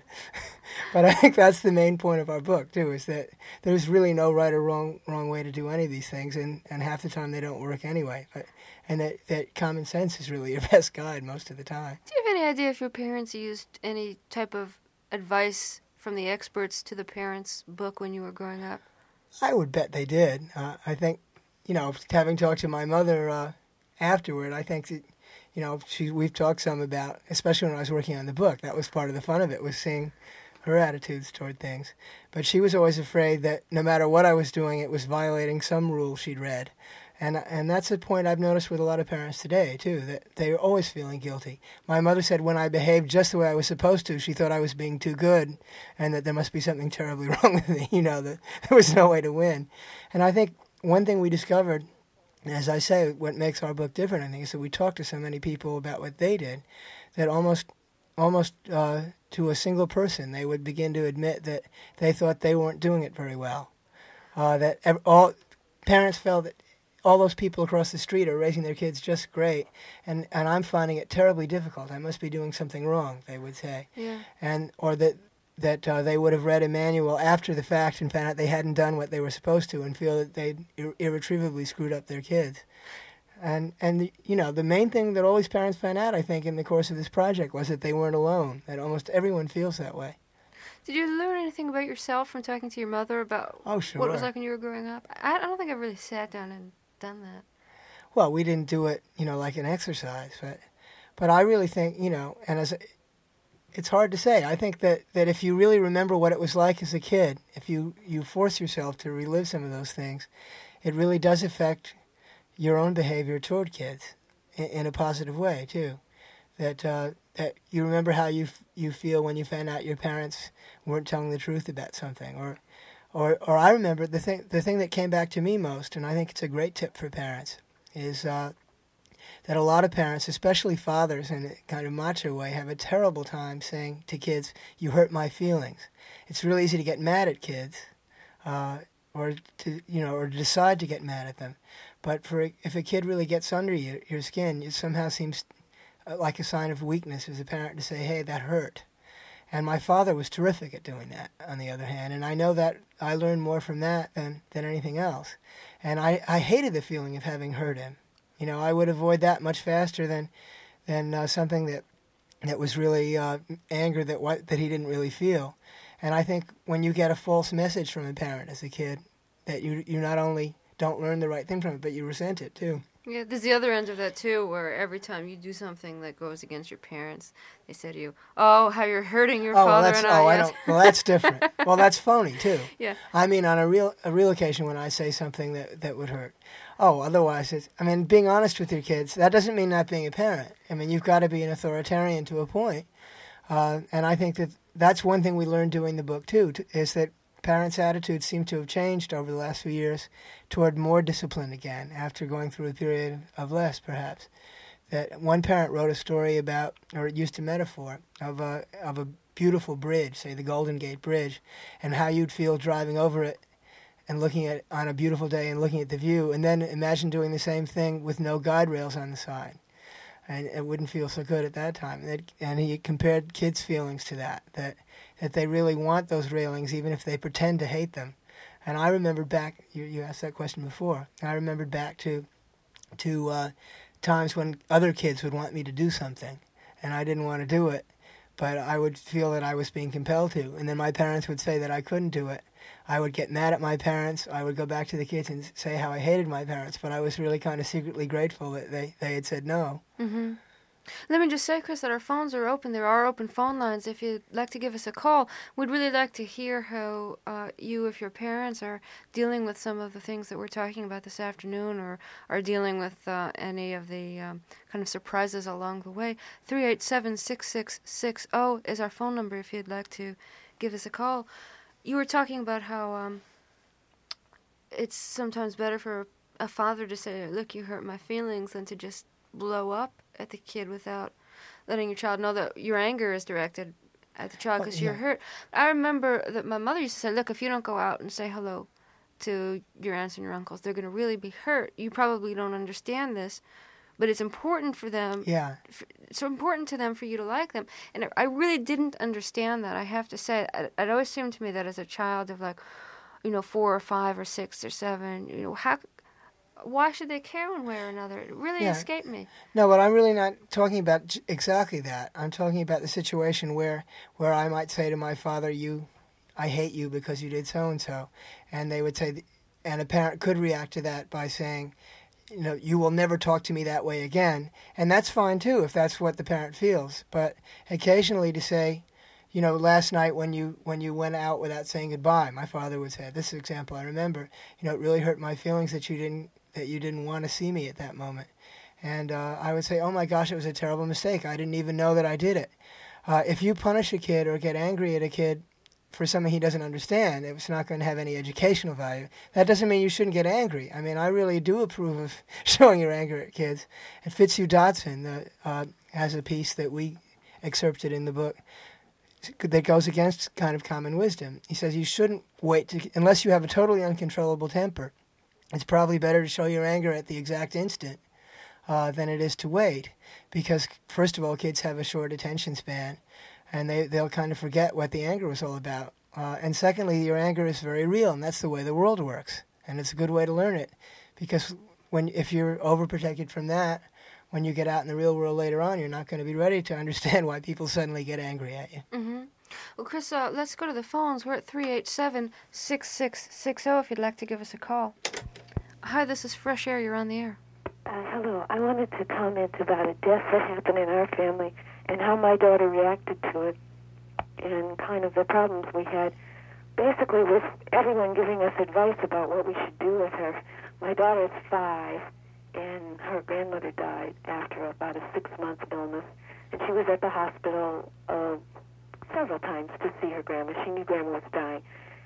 But I think that's the main point of our book, too, is that there's really no right or wrong wrong way to do any of these things, and, and half the time they don't work anyway. But and that, that common sense is really your best guide most of the time. Do you have any idea if your parents used any type of advice from the experts to the parents' book when you were growing up? I would bet they did. Uh, I think, you know, having talked to my mother uh, afterward, I think that, you know, she, we've talked some about, especially when I was working on the book, that was part of the fun of it, was seeing her attitudes toward things. But she was always afraid that no matter what I was doing, it was violating some rule she'd read. And and that's a point I've noticed with a lot of parents today, too, that they're always feeling guilty. My mother said when I behaved just the way I was supposed to, she thought I was being too good and that there must be something terribly wrong with me, you know, that there was no way to win. And I think one thing we discovered, as I say, what makes our book different, I think, is that we talked to so many people about what they did that almost almost uh, to a single person, they would begin to admit that they thought they weren't doing it very well. Uh, that ev- all parents felt that all those people across the street are raising their kids just great, and, and I'm finding it terribly difficult. I must be doing something wrong, they would say. Yeah. And or that that uh, they would have read a manual after the fact and found out they hadn't done what they were supposed to and feel that they'd ir- irretrievably screwed up their kids. And, and you know, the main thing that all these parents found out, I think, in the course of this project was that they weren't alone, that almost everyone feels that way. Did you learn anything about yourself from talking to your mother about Oh, sure. what it was like when you were growing up? I, I don't think I've really sat down and done that. Well, we didn't do it, you know, like an exercise, but but I really think, you know, and as a, it's hard to say. I think that, that if you really remember what it was like as a kid, if you, you force yourself to relive some of those things, it really does affect your own behavior toward kids in, in a positive way too. That uh, that you remember how you f- you feel when you found out your parents weren't telling the truth about something, or or or I remember the thing the thing that came back to me most, and I think it's a great tip for parents, is uh, that a lot of parents, especially fathers in a kind of macho way, have a terrible time saying to kids, "You hurt my feelings." It's really easy to get mad at kids, uh, or to you know, or decide to get mad at them. But for if a kid really gets under you, your skin, it somehow seems like a sign of weakness as a parent to say, "Hey, that hurt." And my father was terrific at doing that, on the other hand. And I know that I learned more from that than, than anything else. And I, I hated the feeling of having hurt him. You know, I would avoid that much faster than than uh, something that that was really uh, anger that what, that he didn't really feel. And I think when you get a false message from a parent as a kid, that you you not only don't learn the right thing from it, but you resent it too. Yeah, there's the other end of that too, where every time you do something that goes against your parents, they say to you, "Oh, how you're hurting your Oh, well, father that's, and I." oh, I Yes. don't. Well, that's different. Well, that's phony too. Yeah. I mean, on a real a real occasion when I say something that that would hurt. Oh, otherwise, it's. I mean, being honest with your kids. That doesn't mean not being a parent. I mean, you've got to be an authoritarian to a point. Uh, and I think that that's one thing we learned doing the book too, t- is that parents' attitudes seem to have changed over the last few years toward more discipline again, after going through a period of less, perhaps. That one parent wrote a story about, or used a metaphor of a of a beautiful bridge, say the Golden Gate Bridge, and how you'd feel driving over it and looking at on a beautiful day and looking at the view, and then imagine doing the same thing with no guide rails on the side. And it wouldn't feel so good at that time. And, it, and he compared kids' feelings to that, that that they really want those railings even if they pretend to hate them. And I remembered back, you, you asked that question before, and I remembered back to to uh, times when other kids would want me to do something, and I didn't want to do it, but I would feel that I was being compelled to. And then my parents would say that I couldn't do it. I would get mad at my parents. I would go back to the kids and say how I hated my parents, but I was really kind of secretly grateful that they, they had said no. Mm-hmm. Let me just say, Chris, that our phones are open. There are open phone lines. If you'd like to give us a call, we'd really like to hear how uh, you, if your parents are dealing with some of the things that we're talking about this afternoon, or are dealing with uh, any of the um, kind of surprises along the way. three eight seven, six six six zero is our phone number if you'd like to give us a call. You were talking about how um, it's sometimes better for a father to say, "Look, you hurt my feelings," than to just blow up at the kid without letting your child know that your anger is directed at the child because Oh, yeah. you're hurt. I remember that my mother used to say, "Look, if you don't go out and say hello to your aunts and your uncles, they're going to really be hurt. You probably don't understand this, but it's important for them. Yeah. It's so important to them for you to like them." And I really didn't understand that, I have to say. It, it always seemed to me that as a child of like, you know, four or five or six or seven, you know, how, why should they care one way or another? It really Yeah. escaped me. No, but I'm really not talking about j- exactly that. I'm talking about the situation where, where I might say to my father, "You, I hate you because you did so and so," and they would say, th- and a parent could react to that by saying, you know, "You will never talk to me that way again," and that's fine too if that's what the parent feels. But occasionally to say, you know, last night when you when you went out without saying goodbye, my father would say, this is an example I remember, you know, "It really hurt my feelings that you didn't that you didn't want to see me at that moment." And uh, I would say, "Oh my gosh, it was a terrible mistake. I didn't even know that I did it." Uh, if you punish a kid or get angry at a kid for something he doesn't understand, it's not going to have any educational value. That doesn't mean you shouldn't get angry. I mean, I really do approve of showing your anger at kids. And Fitzhugh Dodson uh, uh, has a piece that we excerpted in the book that goes against kind of common wisdom. He says you shouldn't wait to, unless you have a totally uncontrollable temper. It's probably better to show your anger at the exact instant uh, than it is to wait, because first of all, kids have a short attention span, and they, they'll kind of forget what the anger was all about. Uh, and secondly, your anger is very real, and that's the way the world works, and it's a good way to learn it, because when if you're overprotected from that, when you get out in the real world later on, you're not going to be ready to understand why people suddenly get angry at you. Mm-hmm. Well, Chris, uh, let's go to the phones. We're at three eight seven, six six six zero if you'd like to give us a call. Hi, this is Fresh Air. You're on the air. Uh, hello. I wanted to comment about a death that happened in our family and how my daughter reacted to it and kind of the problems we had. Basically, with everyone giving us advice about what we should do with her. My daughter's five, and her grandmother died after about a six-month illness, and she was at the hospital uh, several times to see her grandma. She knew grandma was dying.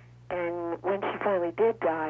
And when she finally did die,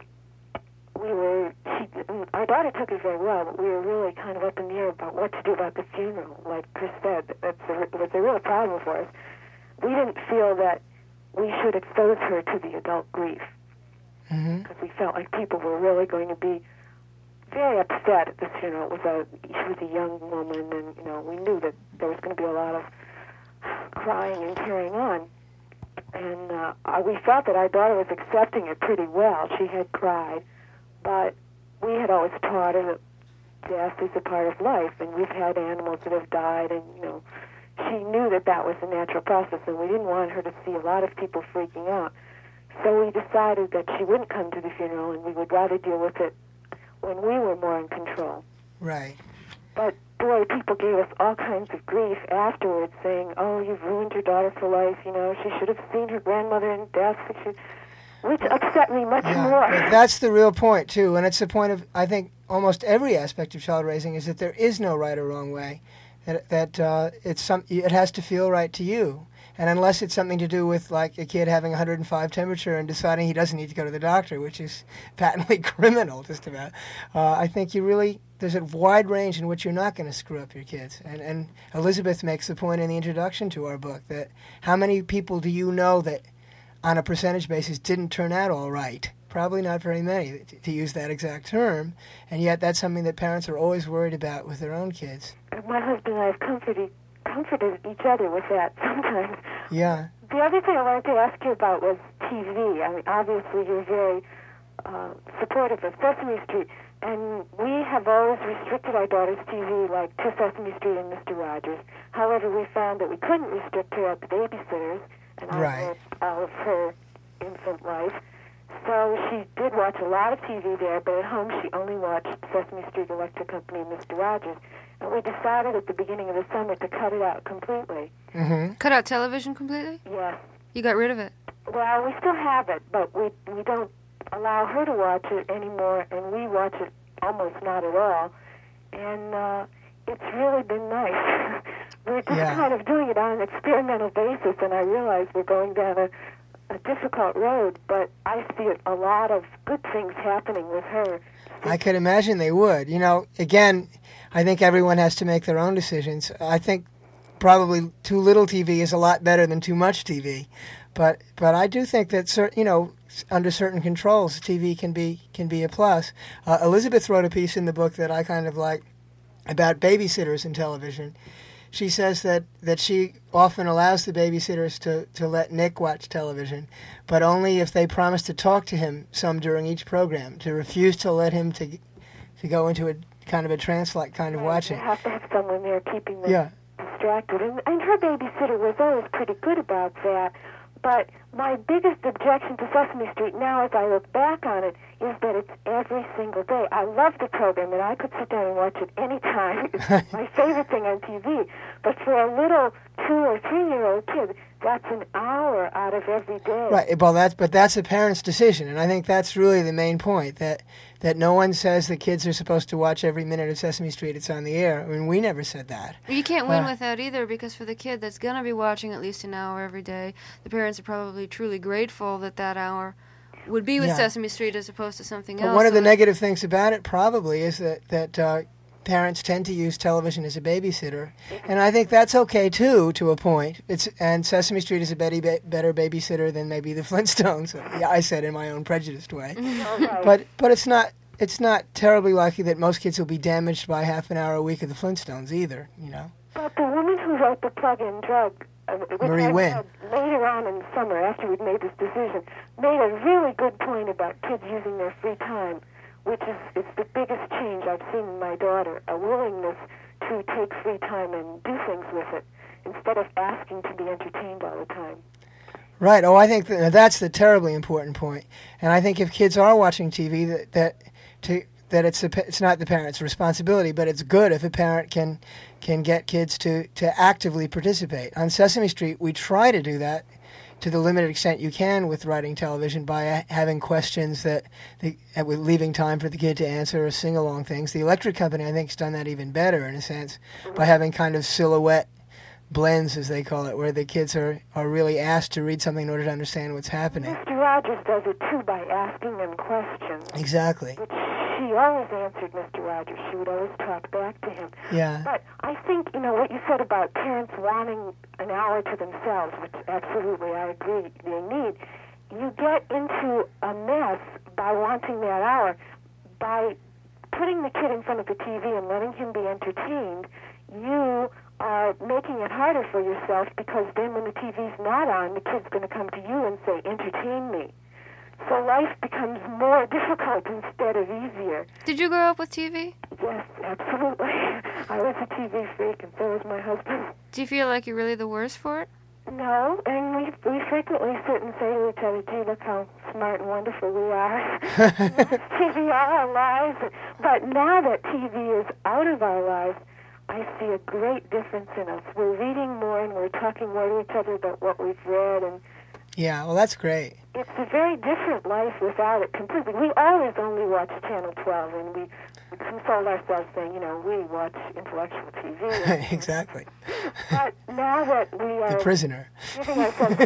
we were, she, our daughter took it very well, but we were really kind of up in the air about what to do about the funeral. Like Chris said, that's a, it was a real problem for us. We didn't feel that we should expose her to the adult grief, because Mm-hmm. we felt like people were really going to be very upset at this funeral. It was a, she was a young woman, and, you know, we knew that there was going to be a lot of crying and carrying on. And uh, we felt that our daughter was accepting it pretty well. She had cried, but we had always taught her that death is a part of life, and we've had animals that have died, and, you know, she knew that that was a natural process, and we didn't want her to see a lot of people freaking out. So we decided that she wouldn't come to the funeral, and we would rather deal with it when we were more in control. Right. But, boy, people gave us all kinds of grief afterwards, saying, oh, you've ruined your daughter for life, you know, she should have seen her grandmother in death, which upset me much Yeah, more. but that's the real point, too, and it's the point of, I think, almost every aspect of child raising is that there is no right or wrong way, that, that uh, it's some, it has to feel right to you. And unless it's something to do with, like, a kid having one hundred five temperature and deciding he doesn't need to go to the doctor, which is patently criminal, just about, uh, I think you really, there's a wide range in which you're not going to screw up your kids. And, and Elizabeth makes the point in the introduction to our book that how many people do you know that, on a percentage basis, didn't turn out all right? Probably not very many, to, to use that exact term. And yet that's something that parents are always worried about with their own kids. My husband and I have comforted comforted each other with that sometimes. Yeah. The other thing I wanted to ask you about was T V. I mean, obviously you're very uh, supportive of Sesame Street, and we have always restricted our daughter's T V, like to Sesame Street and Mister Rogers. However, we found that we couldn't restrict her at the babysitters and all, Right. of, all of her infant life. So she did watch a lot of T V there, but at home she only watched Sesame Street Electric Company and Mister Rogers. And we decided at the beginning of the summer to cut it out completely. Mm-hmm. Cut out television completely? Yes. You got rid of it? Well, we still have it, but we we don't allow her to watch it anymore, and we watch it almost not at all. And uh, it's really been nice. We're just Yeah. kind of doing it on an experimental basis, and I realize we're going down a, a difficult road, but I see a lot of good things happening with her. I could imagine they would. You know, again, I think everyone has to make their own decisions. I think probably too little T V is a lot better than too much T V. But but I do think that, cer- you know, under certain controls, T V can be can be a plus. Uh, Elizabeth wrote a piece in the book that I kind of like about babysitters in television. She says that, that she often allows the babysitters to, to let Nick watch television, but only if they promise to talk to him some during each program, to refuse to let him to to go into a kind of a trance-like kind of Right, watching. You have to have someone there keeping them Yeah. distracted. And, and her babysitter was always pretty good about that. But my biggest objection to Sesame Street now, as I look back on it, is that it's every single day. I love the program, and I could sit down and watch it any time. It's my favorite thing on T V. But for a little two or three-year-old kid, that's an hour out of every day. Right. Well, that's but that's a parent's decision, and I think that's really the main point. That that no one says the kids are supposed to watch every minute of Sesame Street. It's on the air. I mean, we never said that. You can't win Uh, with that either, because for the kid that's going to be watching at least an hour every day, the parents are probably truly grateful that that hour would be with Yeah. Sesame Street as opposed to something But else. one of So the it's- negative things about it probably is that that uh, parents tend to use television as a babysitter, and I think that's okay too, to a point. It's and Sesame Street is a better, better babysitter than maybe the Flintstones. Yeah, I said in my own prejudiced way, Right. but but it's not it's not terribly likely that most kids will be damaged by half an hour a week of the Flintstones either. You know. But the woman who wrote the plug-in drug, uh, which Marie I Wynn. read later on in the summer after we'd made this decision, made a really good point about kids using their free time, which is it's the biggest change I've seen in my daughter, a willingness to take free time and do things with it instead of asking to be entertained all the time. Right. Oh, I think that, that's the terribly important point. And I think if kids are watching T V, that that to that it's a, pa- it's not the parent's responsibility, but it's good if a parent can can get kids to, to actively participate. On Sesame Street, we try to do that to the limited extent you can with writing television by uh, having questions that, the, uh, with leaving time for the kid to answer or sing along things. The Electric Company, I think, has done that even better in a sense by having kind of silhouette blends, as they call it, where the kids are, are really asked to read something in order to understand what's happening. Mister Rogers does it too by asking them questions. Exactly. Which she always answered Mister Rogers. She would always talk back to him. Yeah. But I think, you know, what you said about parents wanting an hour to themselves, which absolutely I agree they need, you get into a mess by wanting that hour. By putting the kid in front of the T V and letting him be entertained, you are making it harder for yourself, because then when the T V's not on, the kid's going to come to you and say, entertain me. So life becomes more difficult instead of easier. Did you grow up with T V? Yes, absolutely. I was a T V freak, and so was my husband. Do you feel like you're really the worst for it? No, and we we frequently sit and say to each other, gee, look how smart and wonderful we are. T V all our lives. But now that T V is out of our lives, I see a great difference in us. We're reading more and we're talking more to each other about what we've read, and Yeah, well, that's great. it's a very different life without it completely. We always only watch Channel twelve, and we consoled ourselves saying, you know, we watch intellectual T V. Exactly. But now that we are The Prisoner. giving ourselves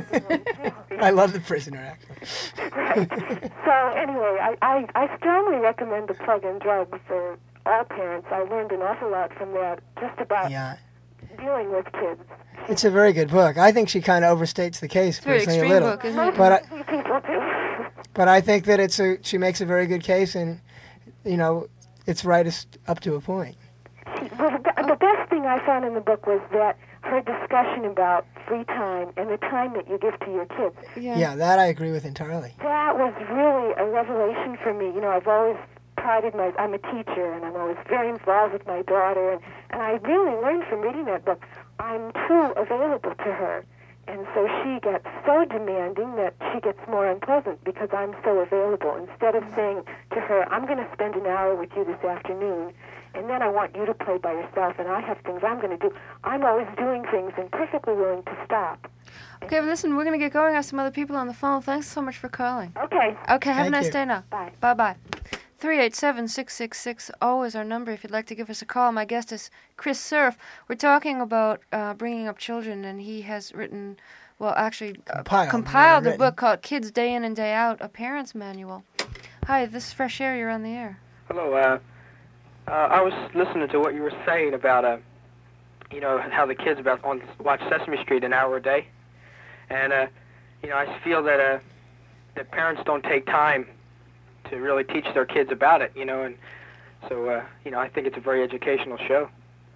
I love The Prisoner, actually. right. So anyway, I, I, I strongly recommend the Plug and Drug for all parents. I learned an awful lot from that, just about Yeah. dealing with kids. It's a very good book. I think she kind of overstates the case It's a very personally a extreme little. book, isn't it? But I, Most people do. but I think that it's a she makes a very good case, and you know, it's right as- up to a point. Well, the, the best thing I found in the book was that her discussion about free time and the time that you give to your kids. Yeah. Yeah, that I agree with entirely. That was really a revelation for me. You know, I've always prided my, I'm a teacher, and I'm always very involved with my daughter, and, and I really learned from reading that book, I'm too available to her. And so she gets so demanding that she gets more unpleasant because I'm so available. Instead of saying to her, I'm going to spend an hour with you this afternoon, and then I want you to play by yourself, and I have things I'm going to do. I'm always doing things and perfectly willing to stop. Okay, but listen, we're going to get going. I have some other people on the phone. Thanks so much for calling. Okay. Okay, have Thank a nice you. day now. Bye. Bye-bye. three eight seven, six six six zero is our number if you'd like to give us a call. My guest is Chris Cerf. We're talking about uh, bringing up children, and he has written, well, actually uh, Compiled, compiled a written. book called Kids Day In and Day Out, a Parent's Manual. Hi, this is Fresh Air. You're on the air. Hello. Uh, uh, I was listening to what you were saying about, uh, you know, how the kids about on watch Sesame Street an hour a day, and uh, you know, I feel that uh, that parents don't take time to really teach their kids about it, you know, and so uh, you know, I think it's a very educational show.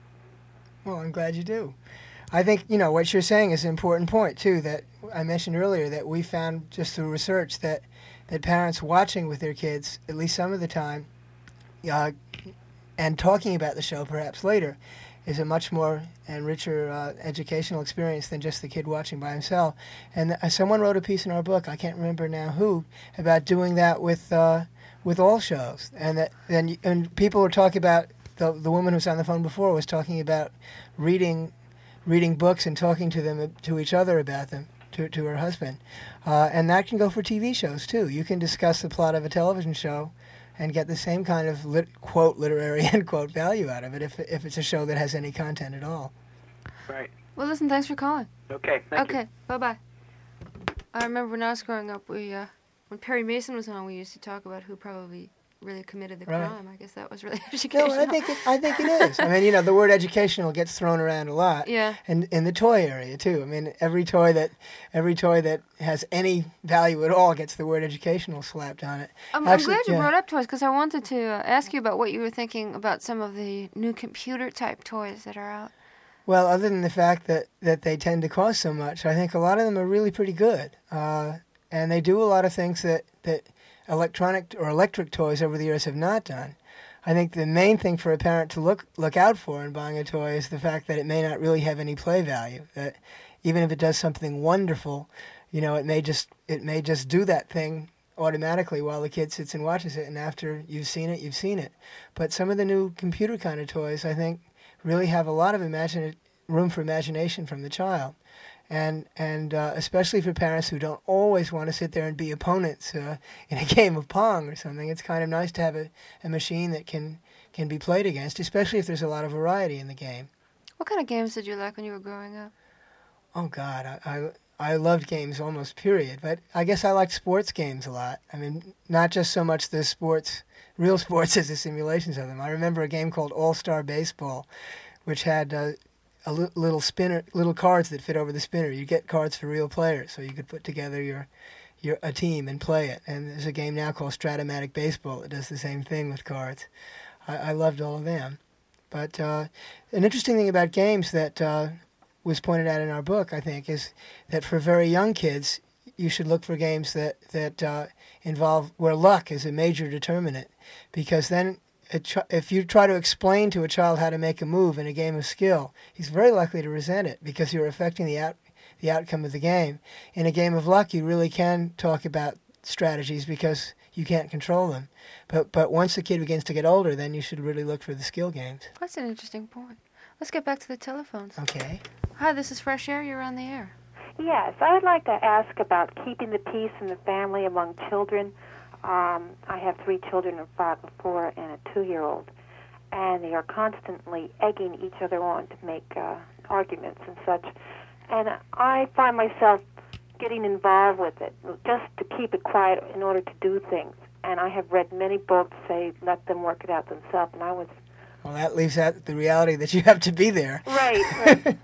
Well, I'm glad you do. I think, you know, what you're saying is an important point, too, that I mentioned earlier, that we found just through research that, that parents watching with their kids, at least some of the time, uh, and talking about the show perhaps later, is a much more and richer uh, educational experience than just the kid watching by himself. And uh, someone wrote a piece in our book, I can't remember now who, about doing that with uh, with all shows. And that and, and people were talking about, the, the woman who was on the phone before was talking about reading reading books and talking to them to each other about them, to to her husband. Uh, and that can go for T V shows, too. You can discuss the plot of a television show and get the same kind of, lit, quote, literary, end quote, value out of it if if it's a show that has any content at all. Right. Well, listen, thanks for calling. Okay. Thank okay, bye-bye. I remember when I was growing up, we uh, when Perry Mason was on, we used to talk about who probably really committed the Right. crime. I guess that was really educational. No, I think it, I think it is. I mean, you know, the word educational gets thrown around a lot. Yeah. And in the toy area too. I mean, every toy that every toy that has any value at all gets the word educational slapped on it. I'm, Actually, I'm glad you yeah. brought up toys because I wanted to uh, ask you about what you were thinking about some of the new computer-type toys that are out. Well, other than the fact that, that they tend to cost so much, I think a lot of them are really pretty good. Uh, and they do a lot of things that, that electronic or electric toys over the years have not done. I think the main thing for a parent to look look out for in buying a toy is the fact that it may not really have any play value. That even if it does something wonderful, you know, it may just it may just do that thing automatically while the kid sits and watches it, and after you've seen it, you've seen it. But some of the new computer kind of toys, I think, really have a lot of imagine room for imagination from the child. And and uh, especially for parents who don't always want to sit there and be opponents uh, in a game of Pong or something, it's kind of nice to have a, a machine that can, can be played against, especially if there's a lot of variety in the game. What kind of games did you like when you were growing up? Oh, God, I, I, I loved games almost, period. But I guess I liked sports games a lot. I mean, not just so much the sports, real sports as the simulations of them. I remember a game called All-Star Baseball, which had... Uh, a li- little spinner, little cards that fit over the spinner. You get cards for real players, so you could put together your, your a team and play it. And there's a game now called Stratomatic Baseball that does the same thing with cards. I, I loved all of them. But uh, an interesting thing about games that uh, was pointed out in our book, I think, is that for very young kids, you should look for games that that uh, involve where luck is a major determinant, because then. If you try to explain to a child how to make a move in a game of skill, he's very likely to resent it because you're affecting the out, the outcome of the game. In a game of luck, you really can talk about strategies because you can't control them. But but once the kid begins to get older, then you should really look for the skill games. That's an interesting point. Let's get back to the telephones. Okay. Hi, this is Fresh Air. You're on the air. Yes, I would like to ask about keeping the peace in the family among children. Um, I have three children, a five, a four, and a two-year-old, and they are constantly egging each other on to make uh, arguments and such. And I find myself getting involved with it just to keep it quiet in order to do things. And I have read many books say let them work it out themselves, and I was... Well, that leaves out the reality that you have to be there. Right, right.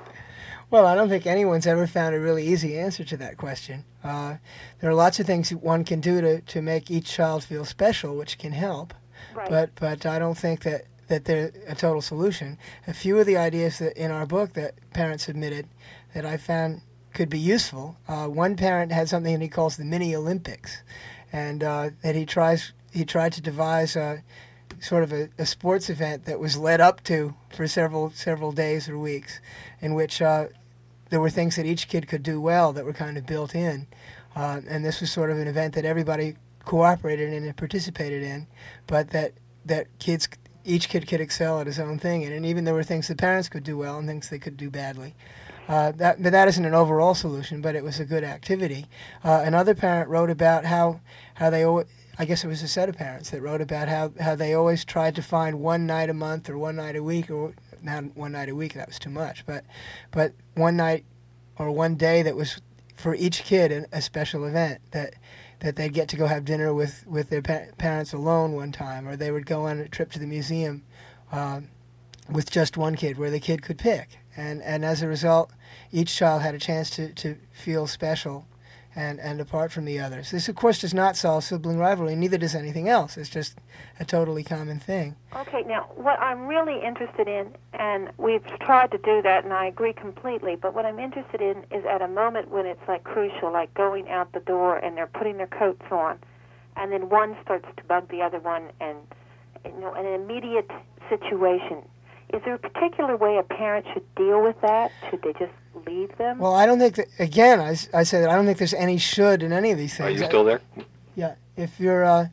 Well, I don't think anyone's ever found a really easy answer to that question. Uh, there are lots of things one can do to, to make each child feel special, which can help. Right. But but I don't think that, that they're a total solution. A few of the ideas that in our book that parents submitted that I found could be useful. Uh, one parent had something that he calls the mini Olympics, and uh, that he tries he tried to devise a sort of a, a sports event that was led up to for several several days or weeks, in which uh, there were things that each kid could do well that were kind of built in, uh, and this was sort of an event that everybody cooperated in and participated in, but that that kids each kid could excel at his own thing, and, and even there were things the parents could do well and things they could do badly. Uh, that, but that isn't an overall solution, but it was a good activity. Uh, another parent wrote about how how they always, I guess it was a set of parents that wrote about how, how they always tried to find one night a month or one night a week, or not one night a week, that was too much, but but one night or one day that was for each kid a, a special event, that that they'd get to go have dinner with, with their pa- parents alone one time, or they would go on a trip to the museum uh, with just one kid where the kid could pick. And and as a result, each child had a chance to, to feel special and, and apart from the others. This, of course, does not solve sibling rivalry, neither does anything else. It's just a totally common thing. Okay, now, what I'm really interested in, and we've tried to do that, and I agree completely, but what I'm interested in is at a moment when it's, like, crucial, like going out the door and they're putting their coats on, and then one starts to bug the other one, and, you know, an immediate situation. Is there a particular way a parent should deal with that? Should they just leave them? Well, I don't think that, again, I, I say that I don't think there's any should in any of these things. Are you still there? Yeah. If you're, uh,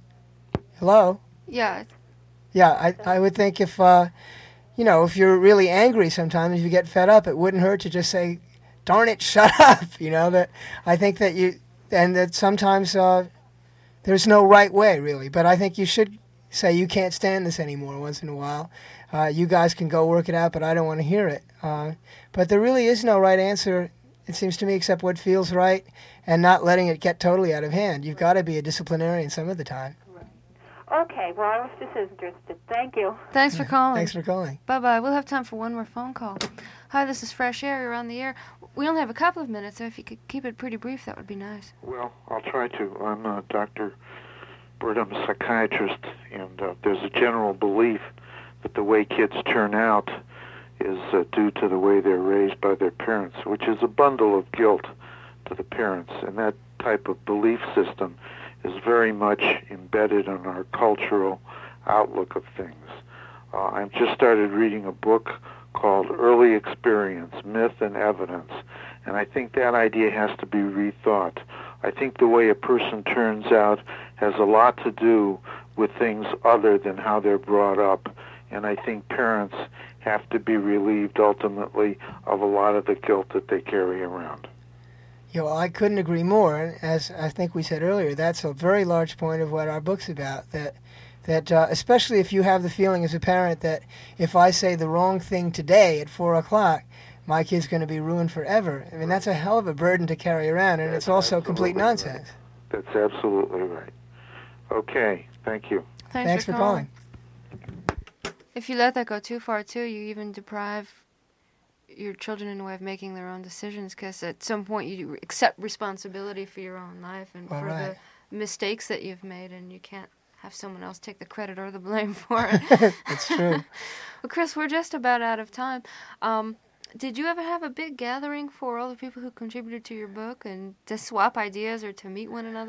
hello? Yeah. Yeah, I, I would think if, uh, you know, if you're really angry sometimes, if you get fed up, it wouldn't hurt to just say, darn it, shut up, you know, that I think that you, and that sometimes uh, there's no right way, really, but I think you should say you can't stand this anymore once in a while. Uh, you guys can go work it out, but I don't want to hear it. Uh, but there really is no right answer, it seems to me, except what feels right and not letting it get totally out of hand. You've got to be a disciplinarian some of the time. Okay, well, I was just interested. Thank you. Thanks for calling. Thanks for calling. Bye-bye. We'll have time for one more phone call. Hi, this is Fresh Air. You're on the air. We only have a couple of minutes, so if you could keep it pretty brief, that would be nice. Well, I'll try to. I'm uh, Doctor Bird. I'm a psychiatrist, and uh, there's a general belief that the way kids turn out is uh, due to the way they're raised by their parents, which is a bundle of guilt to the parents. And that type of belief system is very much embedded in our cultural outlook of things. Uh, I've just started reading a book called Early Experience, Myth and Evidence, and I think that idea has to be rethought. I think the way a person turns out has a lot to do with things other than how they're brought up, and I think parents have to be relieved ultimately of a lot of the guilt that they carry around. Yeah, well, I couldn't agree more. And as I think we said earlier, that's a very large point of what our book's about, that that uh, especially if you have the feeling as a parent that if I say the wrong thing today at four o'clock, my kid's going to be ruined forever. I mean, that's a hell of a burden to carry around, and That's it's also absolutely complete nonsense. Right. That's absolutely right. Okay, thank you. Thanks, Thanks for, for calling. calling. If you let that go too far, too, you even deprive your children in a way of making their own decisions, because at some point you accept responsibility for your own life and All for right. the mistakes that you've made, and you can't have someone else take the credit or the blame for it. That's true. Well, Chris, we're just about out of time. Um, did you ever have a big gathering for all the people who contributed to your book and to swap ideas or to meet one another?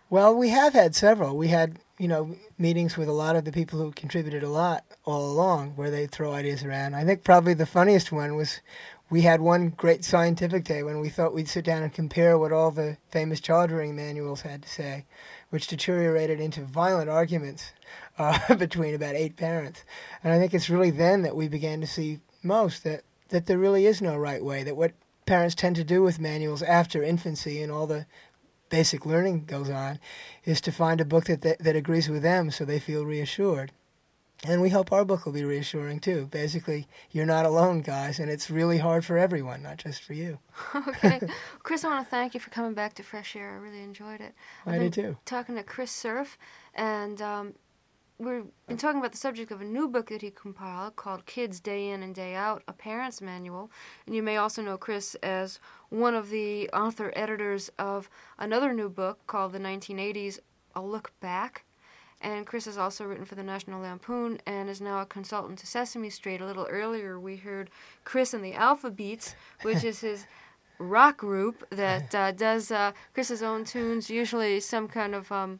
Well, we have had several. We had, you know, meetings with a lot of the people who contributed a lot all along where they throw ideas around. I think probably the funniest one was we had one great scientific day when we thought we'd sit down and compare what all the famous child-rearing manuals had to say, which deteriorated into violent arguments uh, between about eight parents. And I think it's really then that we began to see most that, that there really is no right way, that what parents tend to do with manuals after infancy and all the basic learning goes on is to find a book that, that that agrees with them so they feel reassured. And we hope our book will be reassuring too. Basically, you're not alone, guys, and it's really hard for everyone, not just for you. Okay. Chris, I want to thank you for coming back to Fresh Air. I really enjoyed it. I did too. Talking to Chris Surf, and um, we've been talking about the subject of a new book that he compiled called Kids Day In and Day Out, A Parent's Manual. And you may also know Chris as one of the author-editors of another new book called The nineteen eighties, A Look Back. And Chris has also written for the National Lampoon and is now a consultant to Sesame Street. A little earlier we heard Chris and the Alpha Beats, which is his rock group that uh, does uh, Chris's own tunes, usually some kind of um,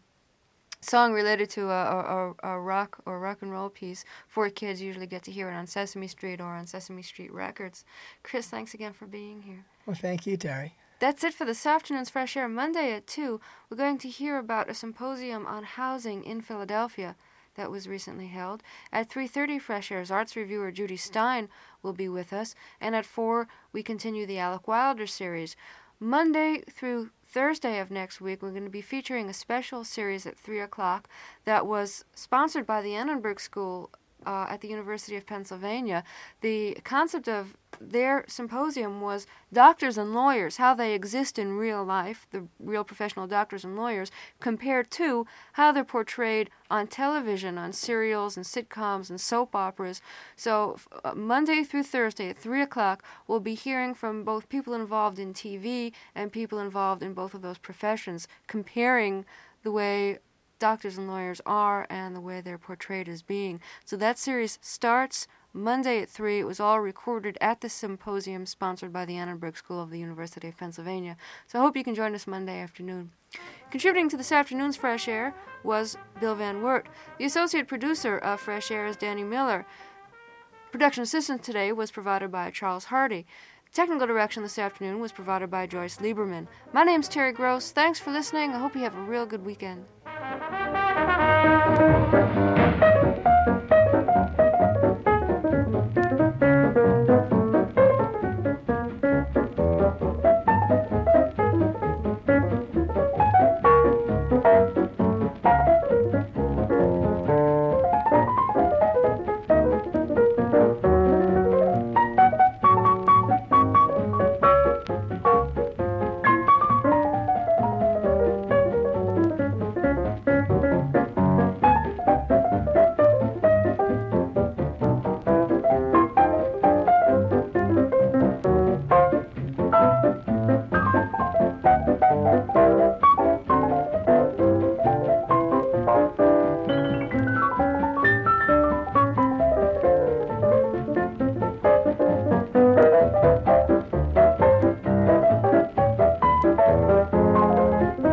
song related to a, a, a rock or rock and roll piece for kids. Usually get to hear it on Sesame Street or on Sesame Street Records. Chris, thanks again for being here. Well, thank you, Terry. That's it for this afternoon's Fresh Air. Monday at two, we're going to hear about a symposium on housing in Philadelphia that was recently held. At three thirty, Fresh Air's arts reviewer Judy Stein will be with us. And at four, we continue the Alec Wilder series. Monday through Thursday of next week, we're going to be featuring a special series at three o'clock that was sponsored by the Annenberg School uh, at the University of Pennsylvania. The concept of their symposium was doctors and lawyers, how they exist in real life, the real professional doctors and lawyers, compared to how they're portrayed on television, on serials and sitcoms and soap operas. So uh, Monday through Thursday at three o'clock, we'll be hearing from both people involved in T V and people involved in both of those professions, comparing the way doctors and lawyers are and the way they're portrayed as being. So that series starts Monday at three. It was all recorded at the symposium sponsored by the Annenberg School of the University of Pennsylvania. So I hope you can join us Monday afternoon. Contributing to this afternoon's Fresh Air was Bill Van Wert. The associate producer of Fresh Air is Danny Miller. Production assistance today was provided by Charles Hardy. Technical direction this afternoon was provided by Joyce Lieberman. My name's Terry Gross. Thanks for listening. I hope you have a real good weekend.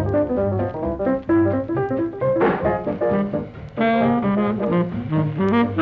Mm-hmm.